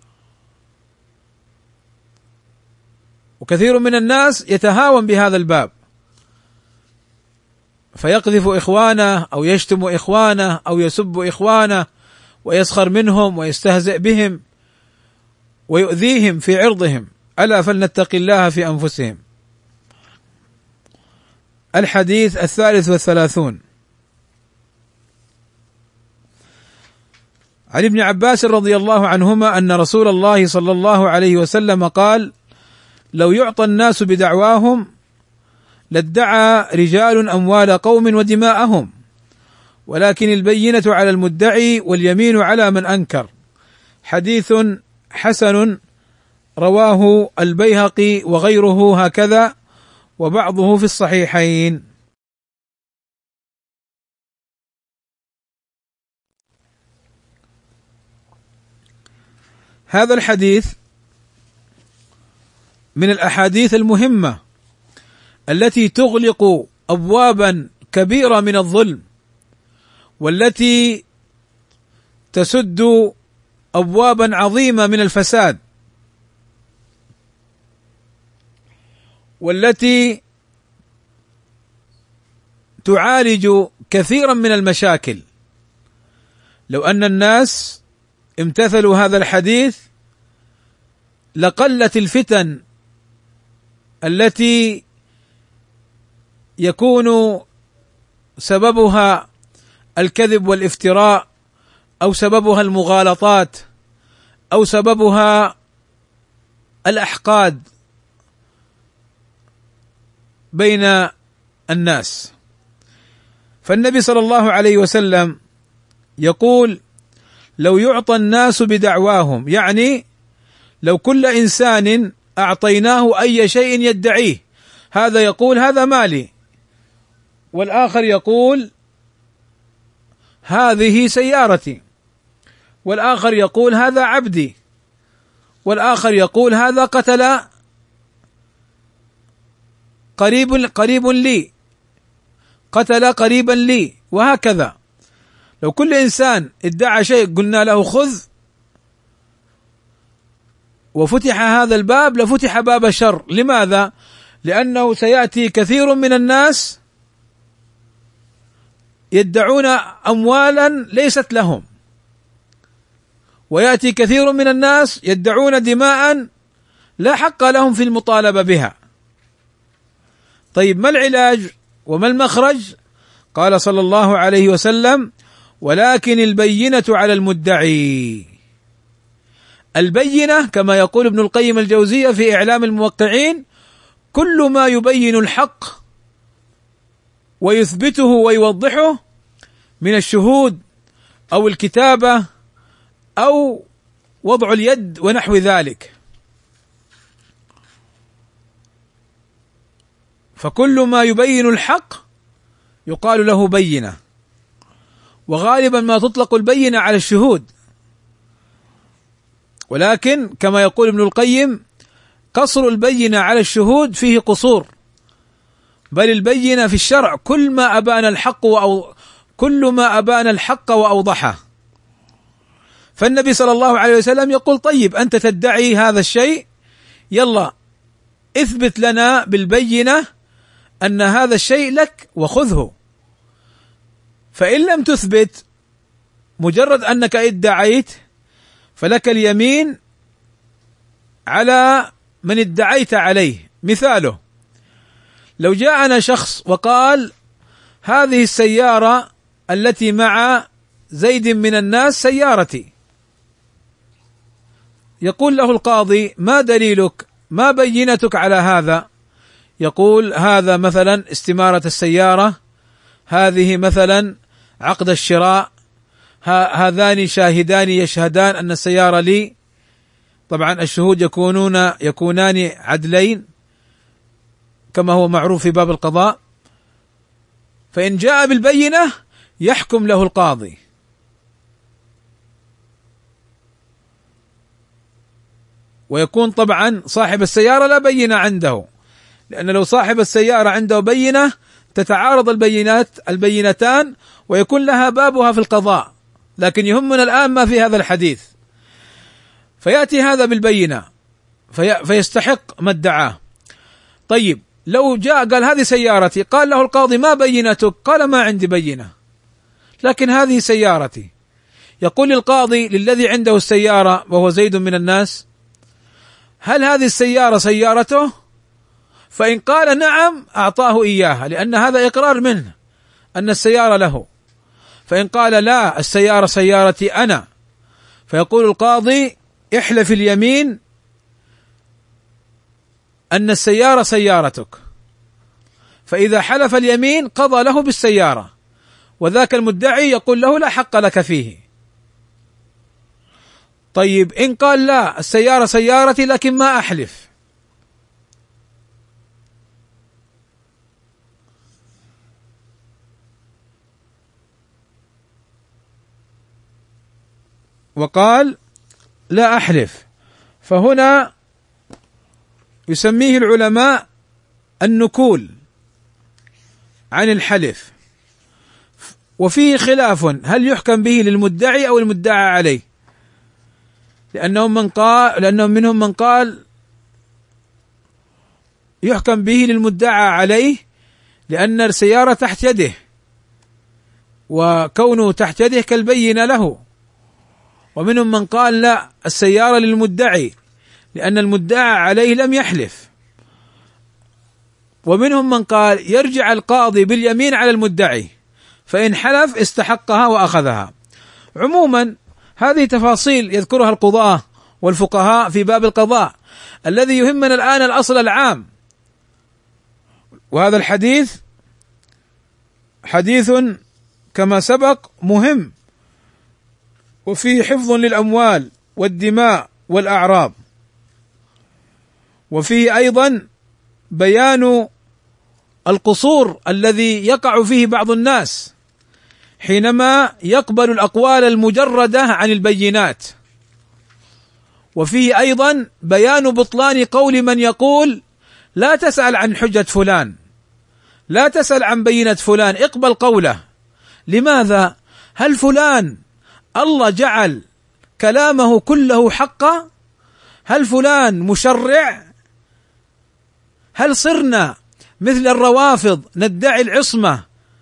وكثير من الناس يتهاون بهذا الباب، فيقذف إخوانه أو يشتم إخوانه أو يسب إخوانه ويسخر منهم ويستهزئ بهم ويؤذيهم في عرضهم. ألا فلنتق الله في أنفسهم. الحديث 33 عن ابن عباس رضي الله عنهما أن رسول الله صلى الله عليه وسلم قال: لو يعطى الناس بدعواهم لادعى رجال أموال قوم ودماءهم، ولكن البينة على المدعي واليمين على من أنكر. حديث حسن رواه البيهقي وغيره هكذا، وبعضه في الصحيحين. هذا الحديث من الأحاديث المهمة التي تغلق أبوابا كبيرة من الظلم، والتي تسد أبوابا عظيمة من الفساد، والتي تعالج كثيرا من المشاكل. لو أن الناس امتثلوا هذا الحديث لقلت الفتن التي يكون سببها الكذب والافتراء، أو سببها المغالطات، أو سببها الأحقاد بين الناس. فالنبي صلى الله عليه وسلم يقول: لو يعطى الناس بدعواهم، يعني لو كل إنسان أعطيناه أي شيء يدعيه، هذا يقول هذا مالي، والآخر يقول هذه سيارتي، والآخر يقول هذا عبدي، والآخر يقول هذا قتل قريب لي، قتل قريبا لي، وهكذا. لو كل إنسان ادعى شيء قلنا له خذ، وفتح هذا الباب لفتح باب الشر. لماذا؟ لأنه سيأتي كثير من الناس يدعون أموالا ليست لهم، ويأتي كثير من الناس يدعون دماء لا حق لهم في المطالبة بها. طيب، ما العلاج وما المخرج؟ قال صلى الله عليه وسلم: ولكن البينة على المدعي. البينة كما يقول ابن القيم الجوزية في إعلام الموقعين: كل ما يبين الحق ويثبته ويوضحه من الشهود أو الكتابة أو وضع اليد ونحو ذلك. فكل ما يبين الحق يقال له بينة، وغالبا ما تطلق البينة على الشهود، ولكن كما يقول ابن القيم: قصر البينة على الشهود فيه قصور، بل البينة في الشرع كل ما أبان الحق وأوضحه. فالنبي صلى الله عليه وسلم يقول: طيب، أنت تدعي هذا الشيء، يلا اثبت لنا بالبينة أن هذا الشيء لك وخذه. فإن لم تثبت، مجرد أنك ادعيت، فلك اليمين على من ادعيت عليه. مثاله: لو جاءنا شخص وقال: هذه السيارة التي مع زيد من الناس سيارتي، يقول له القاضي: ما دليلك؟ ما بينتك على هذا؟ يقول: هذا مثلا استمارة السيارة، هذه مثلا عقد الشراء، هذان شاهدان يشهدان أن السيارة لي. طبعا الشهود يكونان عدلين كما هو معروف في باب القضاء. فإن جاء بالبينة يحكم له القاضي. ويكون طبعا صاحب السيارة لا بينة عنده، لأن لو صاحب السيارة عنده بينة تتعارض البينتان ويكون لها بابها في القضاء، لكن يهمنا الآن ما في هذا الحديث. فيأتي هذا بالبينة فيستحق ما ادعاه. طيب، لو جاء قال: هذه سيارتي، قال له القاضي: ما بينتك؟ قال: ما عندي بينة، لكن هذه سيارتي. يقول القاضي للذي عنده السيارة وهو زيد من الناس: هل هذه السيارة سيارته؟ فإن قال نعم أعطاه إياها، لأن هذا إقرار منه أن السيارة له. فإن قال لا، السيارة سيارتي أنا، فيقول القاضي احلف اليمين أن السيارة سيارتك. فإذا حلف اليمين قضى له بالسيارة، وذاك المدعي يقول له لا حق لك فيه. طيب إن قال لا، السيارة سيارتي لكن ما أحلف، وقال لا أحلف، فهنا يسميه العلماء النكول عن الحلف. وفيه خلاف هل يحكم به للمدعي أو المدعى عليه، لأنهم منهم من قال يحكم به للمدعى عليه لأن السيارة تحت يده، وكونه تحت يده كالبينة له. ومنهم من قال لا، السيارة للمدعي لأن المدعى عليه لم يحلف. ومنهم من قال يرجع القاضي باليمين على المدعي، فإن حلف استحقها وأخذها. عموما هذه تفاصيل يذكرها القضاة والفقهاء في باب القضاء. الذي يهمنا الآن الأصل العام، وهذا الحديث حديث كما سبق مهم، وفيه حفظ للأموال والدماء والأعراض، وفيه أيضا بيان القصور الذي يقع فيه بعض الناس حينما يقبل الأقوال المجردة عن البينات، وفيه أيضا بيان بطلان قول من يقول لا تسأل عن حجة فلان، لا تسأل عن بينة فلان، اقبل قوله. لماذا؟ هل فلان الله جعل كلامه كله حقا؟ هل فلان مشرع؟ هل صرنا مثل الروافض ندعي العصمة؟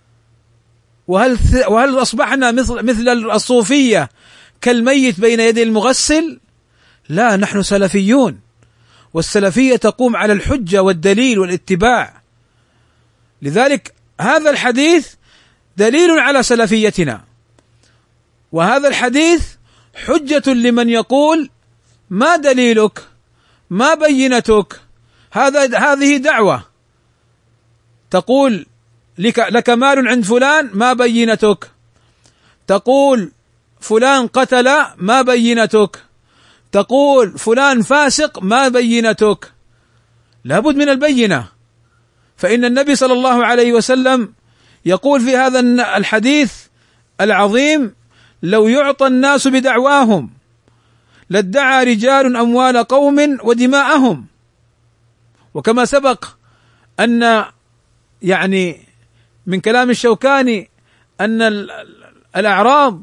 وهل أصبحنا مثل الصوفية كالميت بين يدي المغسل؟ لا، نحن سلفيون، والسلفية تقوم على الحجة والدليل والاتباع. لذلك هذا الحديث دليل على سلفيتنا، وهذا الحديث حجة لمن يقول ما دليلك؟ ما بينتك؟ هذه دعوة، تقول لك مال عند فلان، ما بينتك؟ تقول فلان قتل، ما بينتك؟ تقول فلان فاسق، ما بينتك؟ لابد من البينة. فإن النبي صلى الله عليه وسلم يقول في هذا الحديث العظيم: لو يعطى الناس بدعواهم لادعى رجال أموال قوم ودماءهم. وكما سبق أن يعني من كلام الشوكاني أن الأعراض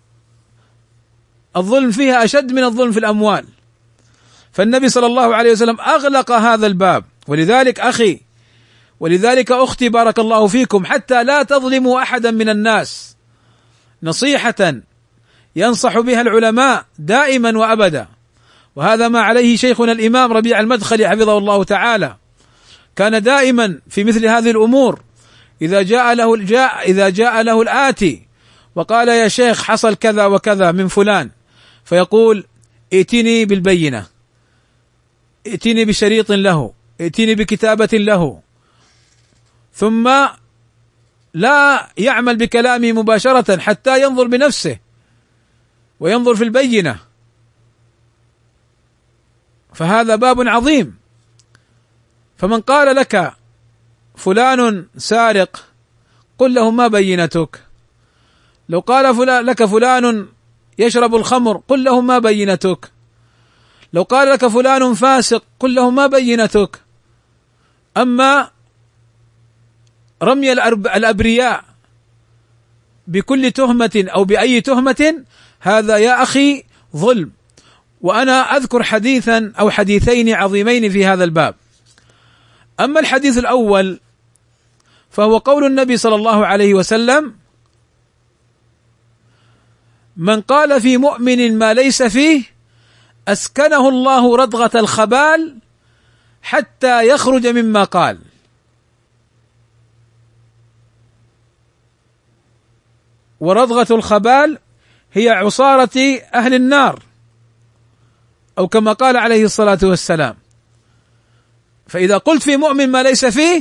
الظلم فيها أشد من الظلم في الأموال، فالنبي صلى الله عليه وسلم أغلق هذا الباب. ولذلك أختي بارك الله فيكم، حتى لا تظلموا أحدا من الناس، نصيحة ينصح بها العلماء دائما وأبدا، وهذا ما عليه شيخنا الإمام ربيع المدخلي حفظه الله تعالى. كان دائما في مثل هذه الأمور إذا جاء له الآتي وقال: يا شيخ حصل كذا وكذا من فلان، فيقول: ائتني بالبينة، ائتني بشريط له، ائتني بكتابة له، ثم لا يعمل بكلامي مباشرة حتى ينظر بنفسه وينظر في البينة. فهذا باب عظيم. فمن قال لك فلان سارق، قل له: ما بينتك؟ لو قال لك فلان يشرب الخمر، قل له: ما بينتك؟ لو قال لك فلان فاسق، قل له: ما بينتك؟ أما رمي الأبرياء بكل تهمة أو بأي تهمة، هذا يا أخي ظلم. وأنا أذكر حديثا أو حديثين عظيمين في هذا الباب. أما الحديث الأول فهو قول النبي صلى الله عليه وسلم: من قال في مؤمن ما ليس فيه أسكنه الله ردغة الخبال حتى يخرج مما قال. ورضغة الخبال هي عصارة أهل النار، أو كما قال عليه الصلاة والسلام. فإذا قلت في مؤمن ما ليس فيه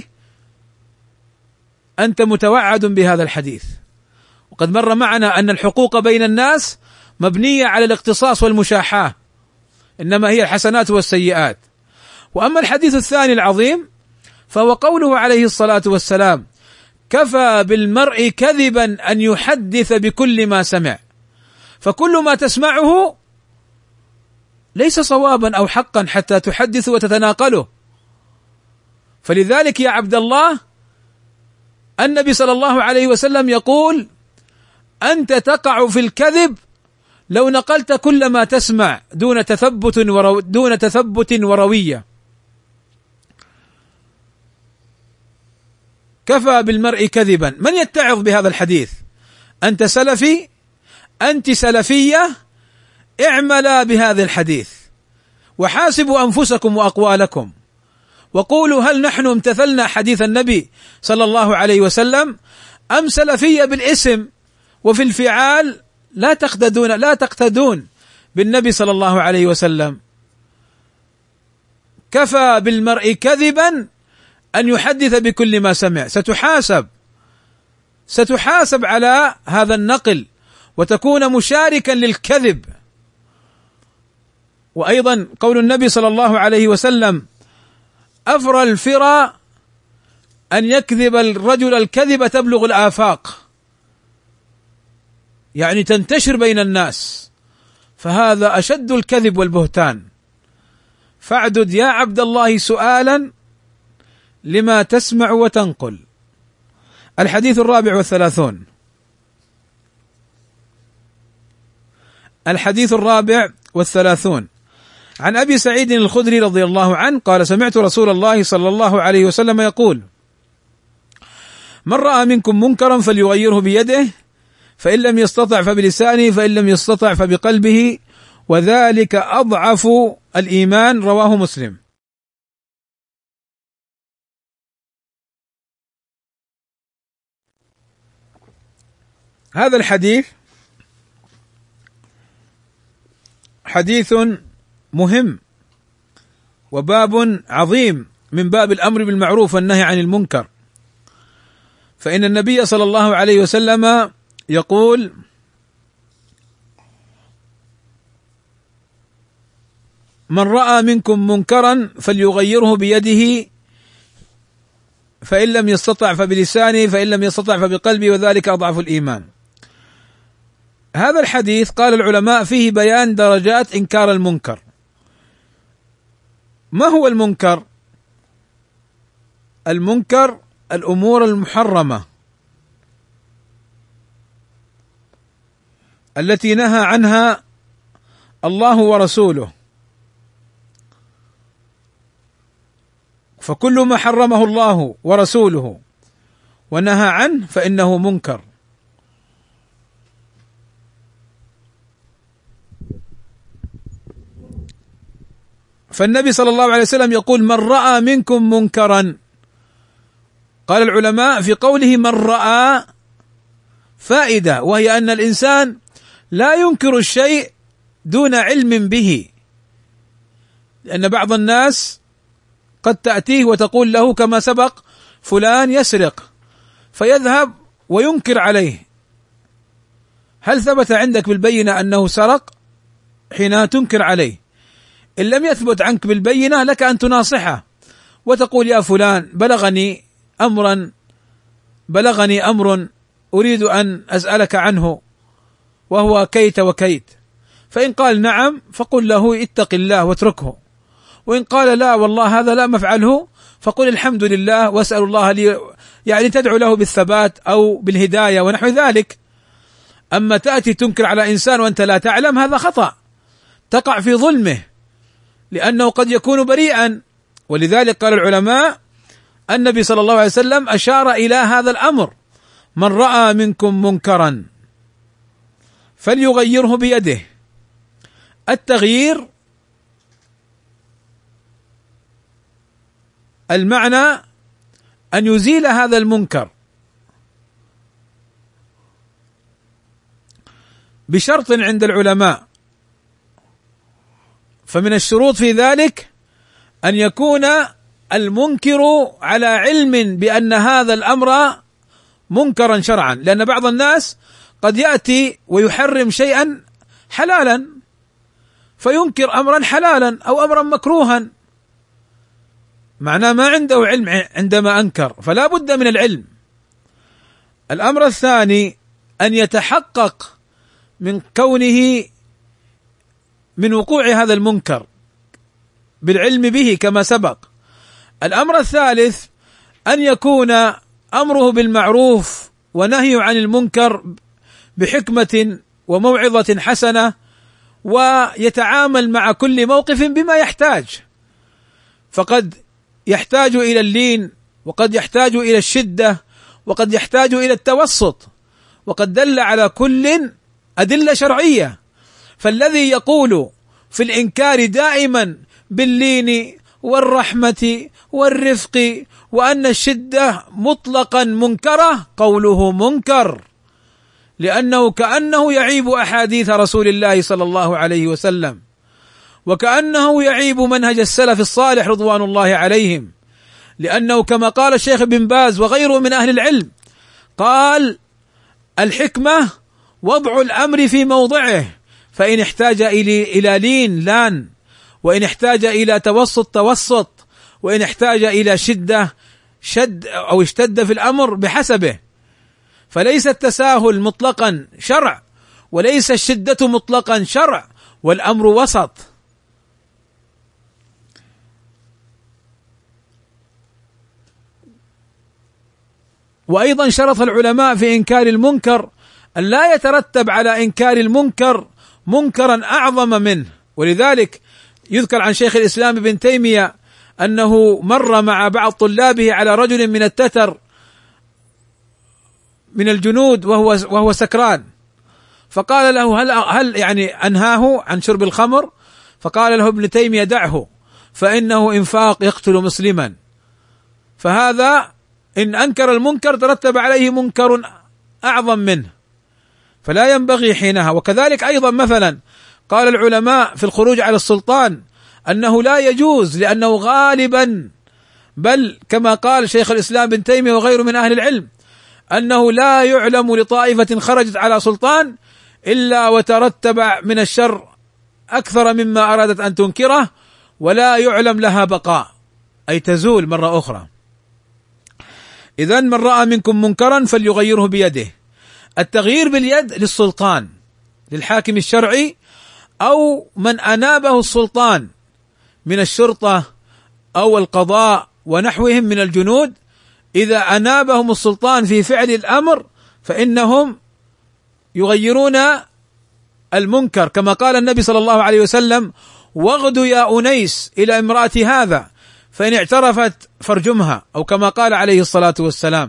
أنت متوعد بهذا الحديث. وقد مر معنا أن الحقوق بين الناس مبنية على الاقتصاص والمشاحاة، إنما هي الحسنات والسيئات. وأما الحديث الثاني العظيم فهو قوله عليه الصلاة والسلام: كفى بالمرء كذبا أن يحدث بكل ما سمع. فكل ما تسمعه ليس صوابا أو حقا حتى تحدث وتتناقله. فلذلك يا عبد الله النبي صلى الله عليه وسلم يقول: أنت تقع في الكذب لو نقلت كل ما تسمع دون تثبت وروية. كفى بالمرء كذبا. من يتعظ بهذا الحديث؟ أنت سلفي، أنت سلفية، اعملا بهذا الحديث وحاسبوا أنفسكم وأقوالكم وقولوا: هل نحن امتثلنا حديث النبي صلى الله عليه وسلم أم سلفية بالاسم وفي الفعال لا تقتدون بالنبي صلى الله عليه وسلم؟ كفى بالمرء كذبا أن يحدث بكل ما سمع. ستحاسب على هذا النقل وتكون مشاركا للكذب. وأيضا قول النبي صلى الله عليه وسلم: أفرى الفرى أن يكذب الرجل الكذب تبلغ الآفاق، يعني تنتشر بين الناس، فهذا أشد الكذب والبهتان. فاعدد يا عبد الله سؤالا لما تسمع وتنقل. الحديث 34. الحديث 34 عن أبي سعيد الخدري رضي الله عنه قال: سمعت رسول الله صلى الله عليه وسلم يقول: من رأى منكم منكرا فليغيره بيده، فإن لم يستطع فبلسانه، فإن لم يستطع فبقلبه، وذلك أضعف الإيمان. رواه مسلم. هذا الحديث حديث مهم وباب عظيم من باب الأمر بالمعروف والنهي عن المنكر. فإن النبي صلى الله عليه وسلم يقول: من رأى منكم منكرا فليغيره بيده، فإن لم يستطع فبلسانه، فإن لم يستطع فبقلبه، وذلك أضعف الإيمان. هذا الحديث قال العلماء فيه بيان درجات إنكار المنكر. ما هو المنكر؟ المنكر الأمور المحرمة التي نهى عنها الله ورسوله، فكل ما حرمه الله ورسوله ونهى عنه فإنه منكر. فالنبي صلى الله عليه وسلم يقول: من رأى منكم منكرا. قال العلماء في قوله من رأى فائدة، وهي أن الإنسان لا ينكر الشيء دون علم به، لأن بعض الناس قد تأتيه وتقول له كما سبق: فلان يسرق، فيذهب وينكر عليه. هل ثبت عندك بالبينة أنه سرق حين تنكر عليه؟ إن لم يثبت عنك بالبينة لك أن تناصحه وتقول: يا فلان بلغني أمر أريد أن أسألك عنه وهو كيت وكيت. فإن قال نعم فقل له اتق الله واتركه، وإن قال لا والله هذا لا مفعله فقل الحمد لله واسأل الله لي، يعني تدعو له بالثبات أو بالهداية ونحو ذلك. أما تأتي تنكر على إنسان وأنت لا تعلم هذا خطأ، تقع في ظلمه لأنه قد يكون بريئا. ولذلك قال العلماء النبي صلى الله عليه وسلم أشار إلى هذا الأمر: من رأى منكم منكرا فليغيره بيده. التغيير المعنى أن يزيل هذا المنكر بشرط عند العلماء، فمن الشروط في ذلك أن يكون المنكر على علم بأن هذا الأمر منكرا شرعا، لأن بعض الناس قد يأتي ويحرم شيئا حلالا فينكر أمرا حلالا أو أمرا مكروها، معناه ما عنده علم عندما أنكر، فلا بد من العلم. الأمر الثاني أن يتحقق من كونه من وقوع هذا المنكر بالعلم به كما سبق. الأمر الثالث أن يكون أمره بالمعروف ونهيه عن المنكر بحكمة وموعظة حسنة، ويتعامل مع كل موقف بما يحتاج، فقد يحتاج إلى اللين، وقد يحتاج إلى الشدة، وقد يحتاج إلى التوسط، وقد دل على كل أدلة شرعية. فالذي يقول في الإنكار دائما باللين والرحمة والرفق وأن الشدة مطلقا منكرة قوله منكر، لأنه كأنه يعيب أحاديث رسول الله صلى الله عليه وسلم، وكأنه يعيب منهج السلف الصالح رضوان الله عليهم، لأنه كما قال الشيخ بن باز وغيره من أهل العلم قال: الحكمة وضع الأمر في موضعه، فإن احتاج إلى لين لان، وإن احتاج إلى توسط، وإن احتاج إلى شدة شد أو اشتد في الأمر بحسبه. فليس التساهل مطلقا شرع، وليس الشدة مطلقا شرع، والأمر وسط. وأيضا شرط العلماء في إنكار المنكر أن لا يترتب على إنكار المنكر منكرا أعظم منه. ولذلك يذكر عن شيخ الإسلام ابن تيمية أنه مر مع بعض طلابه على رجل من التتر من الجنود وهو سكران، فقال له: هل يعني أنهاه عن شرب الخمر؟ فقال له ابن تيمية: دعه فإنه إنفاق يقتل مسلما. فهذا إن أنكر المنكر ترتب عليه منكر أعظم منه، فلا ينبغي حينها. وكذلك أيضا مثلا قال العلماء في الخروج على السلطان أنه لا يجوز، لأنه غالبا بل كما قال شيخ الإسلام ابن تيمية وغيره من أهل العلم أنه لا يعلم لطائفة خرجت على سلطان إلا وترتب من الشر أكثر مما أرادت أن تنكره، ولا يعلم لها بقاء، أي تزول مرة أخرى. إذن من رأى منكم منكرا فليغيره بيده. التغيير باليد للسلطان، للحاكم الشرعي، أو من أنابه السلطان من الشرطة أو القضاء ونحوهم من الجنود، إذا أنابهم السلطان في فعل الأمر فإنهم يغيرون المنكر، كما قال النبي صلى الله عليه وسلم: واغدوا يا أنيس إلى امرأة هذا فإن اعترفت فارجمها، أو كما قال عليه الصلاة والسلام.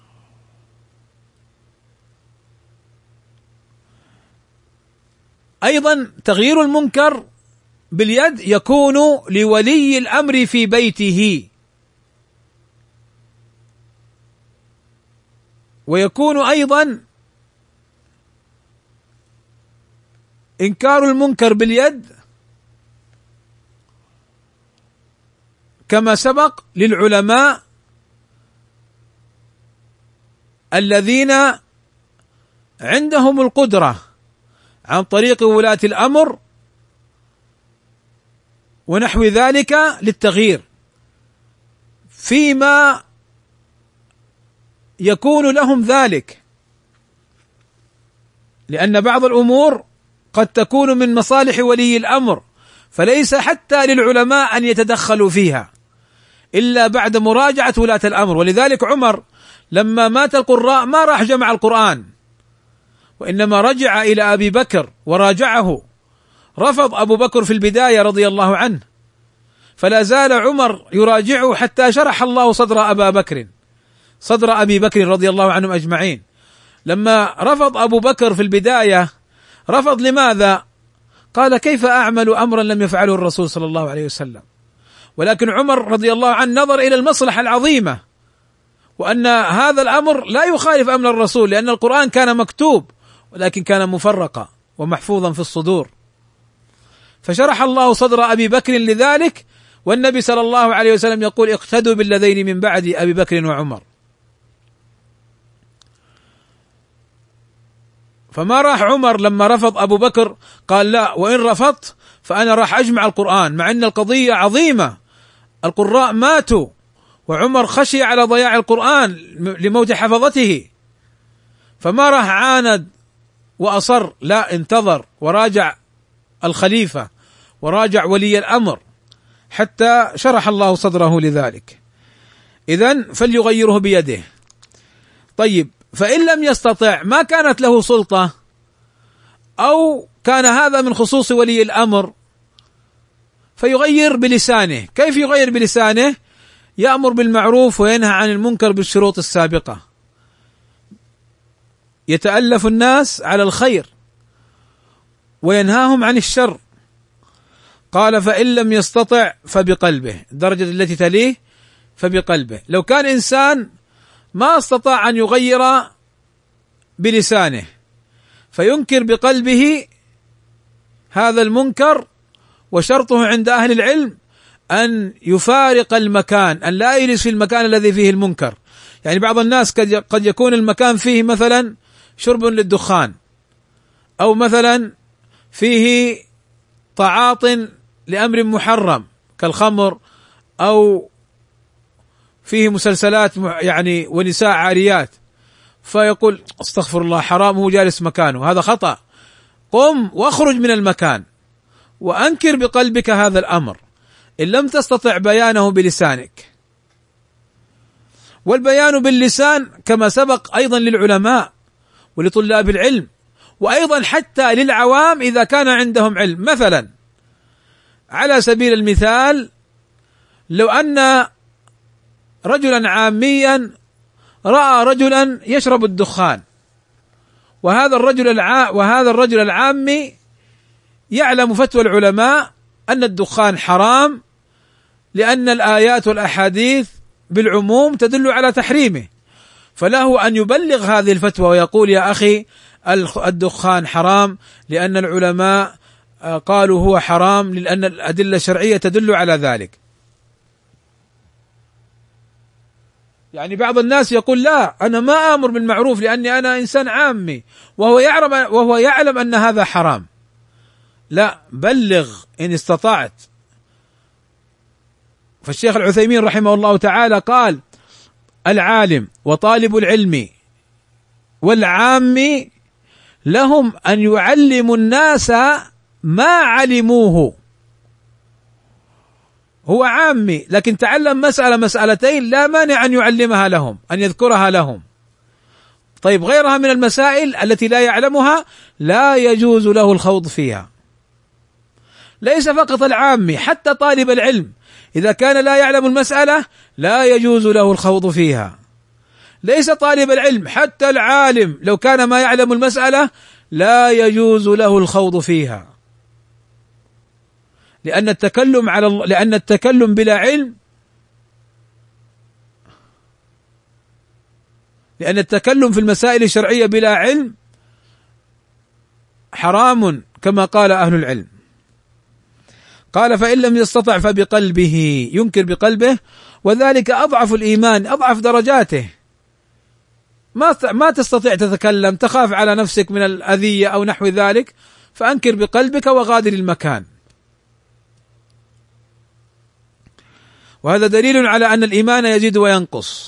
أيضا تغيير المنكر باليد يكون لولي الأمر في بيته، ويكون أيضا إنكار المنكر باليد كما سبق للعلماء الذين عندهم القدرة عن طريق ولاة الأمر ونحو ذلك للتغيير فيما يكون لهم ذلك، لأن بعض الأمور قد تكون من مصالح ولي الأمر، فليس حتى للعلماء أن يتدخلوا فيها إلا بعد مراجعة ولاة الأمر. ولذلك عمر لما مات القراء ما راح جمع القرآن، وإنما رجع إلى أبي بكر وراجعه. رفض أبو بكر في البداية رضي الله عنه، فلا زال عمر يراجعه حتى شرح الله صدر أبي بكر رضي الله عنهم أجمعين. لما رفض أبو بكر في البداية رفض لماذا؟ قال: كيف أعمل أمرا لم يفعله الرسول صلى الله عليه وسلم، ولكن عمر رضي الله عنه نظر إلى المصلحة العظيمة، وأن هذا الأمر لا يخالف أمر الرسول، لأن القرآن كان مكتوب ولكن كان مفرقا ومحفوظا في الصدور، فشرح الله صدر أبي بكر لذلك. والنبي صلى الله عليه وسلم يقول: اقتدوا بالذين من بعد أبي بكر وعمر. فما راح عمر لما رفض أبو بكر قال: لا، وإن رفضت فأنا راح أجمع القرآن، مع أن القضية عظيمة، القراء ماتوا وعمر خشي على ضياع القرآن لموت حفظته، فما راح عاند وأصر، لا، انتظر وراجع الخليفة وراجع ولي الأمر حتى شرح الله صدره لذلك. إذن فليغيره بيده. طيب، فإن لم يستطع، ما كانت له سلطة أو كان هذا من خصوص ولي الأمر، فيغير بلسانه. كيف يغير بلسانه؟ يأمر بالمعروف وينهى عن المنكر بالشروط السابقة، يتألف الناس على الخير وينهاهم عن الشر. قال: فإن لم يستطع فبقلبه، الدرجة التي تليه فبقلبه. لو كان إنسان ما استطاع أن يغير بلسانه فينكر بقلبه هذا المنكر، وشرطه عند أهل العلم أن يفارق المكان، أن لا يجلس في المكان الذي فيه المنكر. يعني بعض الناس قد يكون المكان فيه مثلا شرب للدخان، أو مثلا فيه تعاط لأمر محرم كالخمر، أو فيه مسلسلات يعني ونساء عاريات، فيقول: استغفر الله، حرام، هو جالس مكانه، هذا خطأ. قم واخرج من المكان وأنكر بقلبك هذا الأمر إن لم تستطع بيانه بلسانك. والبيان باللسان كما سبق أيضا للعلماء ولطلاب العلم، وأيضا حتى للعوام إذا كان عندهم علم. مثلا على سبيل المثال، لو أن رجلا عاميا رأى رجلا يشرب الدخان، وهذا الرجل العامي يعلم فتوى العلماء أن الدخان حرام، لأن الآيات والأحاديث بالعموم تدل على تحريمه، فله أن يبلغ هذه الفتوى ويقول: يا أخي، الدخان حرام لأن العلماء قالوا هو حرام، لأن الأدلة الشرعية تدل على ذلك. يعني بعض الناس يقول: لا، أنا ما آمر بالمعروف لأني أنا إنسان عامي، وهو يعلم أن هذا حرام. لا، بلغ إن استطعت. فالشيخ العثيمين رحمه الله تعالى قال: العالم وطالب العلم والعام لهم أن يعلموا الناس ما علموه. هو عامي لكن تعلم مسألتين، لا مانع أن يعلمها لهم، أن يذكرها لهم. طيب، غيرها من المسائل التي لا يعلمها لا يجوز له الخوض فيها. ليس فقط العامي، حتى طالب العلم إذا كان لا يعلم المسألة لا يجوز له الخوض فيها. ليس طالب العلم، حتى العالم لو كان ما يعلم المسألة لا يجوز له الخوض فيها، لأن التكلم بلا علم، لأن التكلم في المسائل الشرعية بلا علم حرام كما قال أهل العلم. قال: فإن لم يستطع فبقلبه، ينكر بقلبه، وذلك أضعف الإيمان، أضعف درجاته. ما تستطيع تتكلم، تخاف على نفسك من الأذية أو نحو ذلك، فأنكر بقلبك وغادر المكان. وهذا دليل على أن الإيمان يزيد وينقص.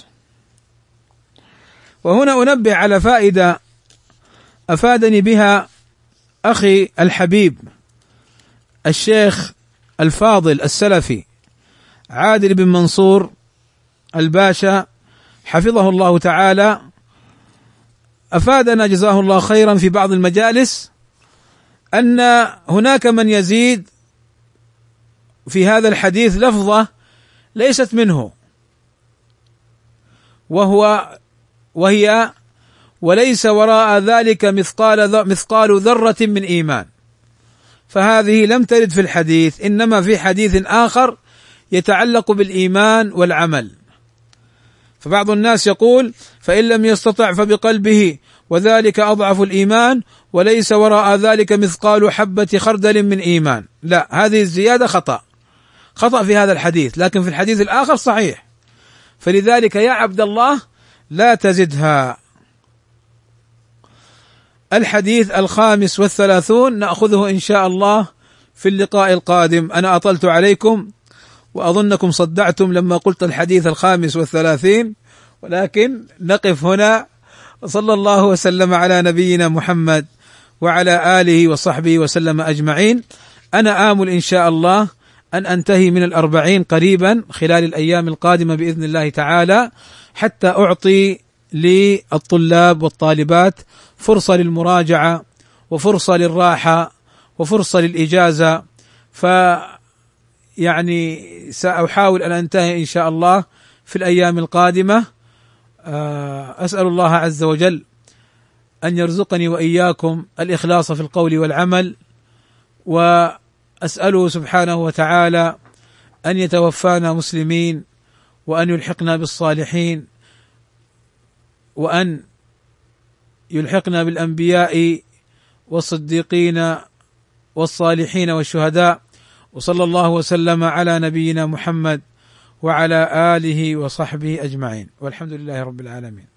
وهنا أنبه على فائدة أفادني بها أخي الحبيب الشيخ الفاضل السلفي عادل بن منصور الباشا حفظه الله تعالى. أفادنا جزاه الله خيرا في بعض المجالس أن هناك من يزيد في هذا الحديث لفظة ليست منه، وهي: وليس وراء ذلك مثقال ذرة من إيمان. فهذه لم ترد في الحديث، إنما في حديث آخر يتعلق بالإيمان والعمل. فبعض الناس يقول: فإن لم يستطع فبقلبه وذلك أضعف الإيمان وليس وراء ذلك مثقال حبة خردل من إيمان. لا، هذه الزيادة خطأ في هذا الحديث، لكن في الحديث الآخر صحيح. فلذلك يا عبد الله لا تزدها. الحديث 35 نأخذه إن شاء الله في اللقاء القادم. أنا أطلت عليكم وأظنكم صدعتم لما قلت الحديث 35، ولكن نقف هنا. صلى الله وسلم على نبينا محمد وعلى آله وصحبه وسلم أجمعين. أنا آمل إن شاء الله أن أنتهي من 40 قريبا خلال الأيام القادمة بإذن الله تعالى، حتى أعطي للطلاب والطالبات فرصة للمراجعة وفرصة للراحة وفرصة للإجازة. يعني سأحاول أن أنتهي إن شاء الله في الأيام القادمة. أسأل الله عز وجل أن يرزقني وإياكم الإخلاص في القول والعمل، وأسأله سبحانه وتعالى أن يتوفانا مسلمين، وأن يلحقنا بالصالحين، وأن يلحقنا بالأنبياء والصديقين والصالحين والشهداء. وصلى الله وسلم على نبينا محمد وعلى آله وصحبه أجمعين، والحمد لله رب العالمين.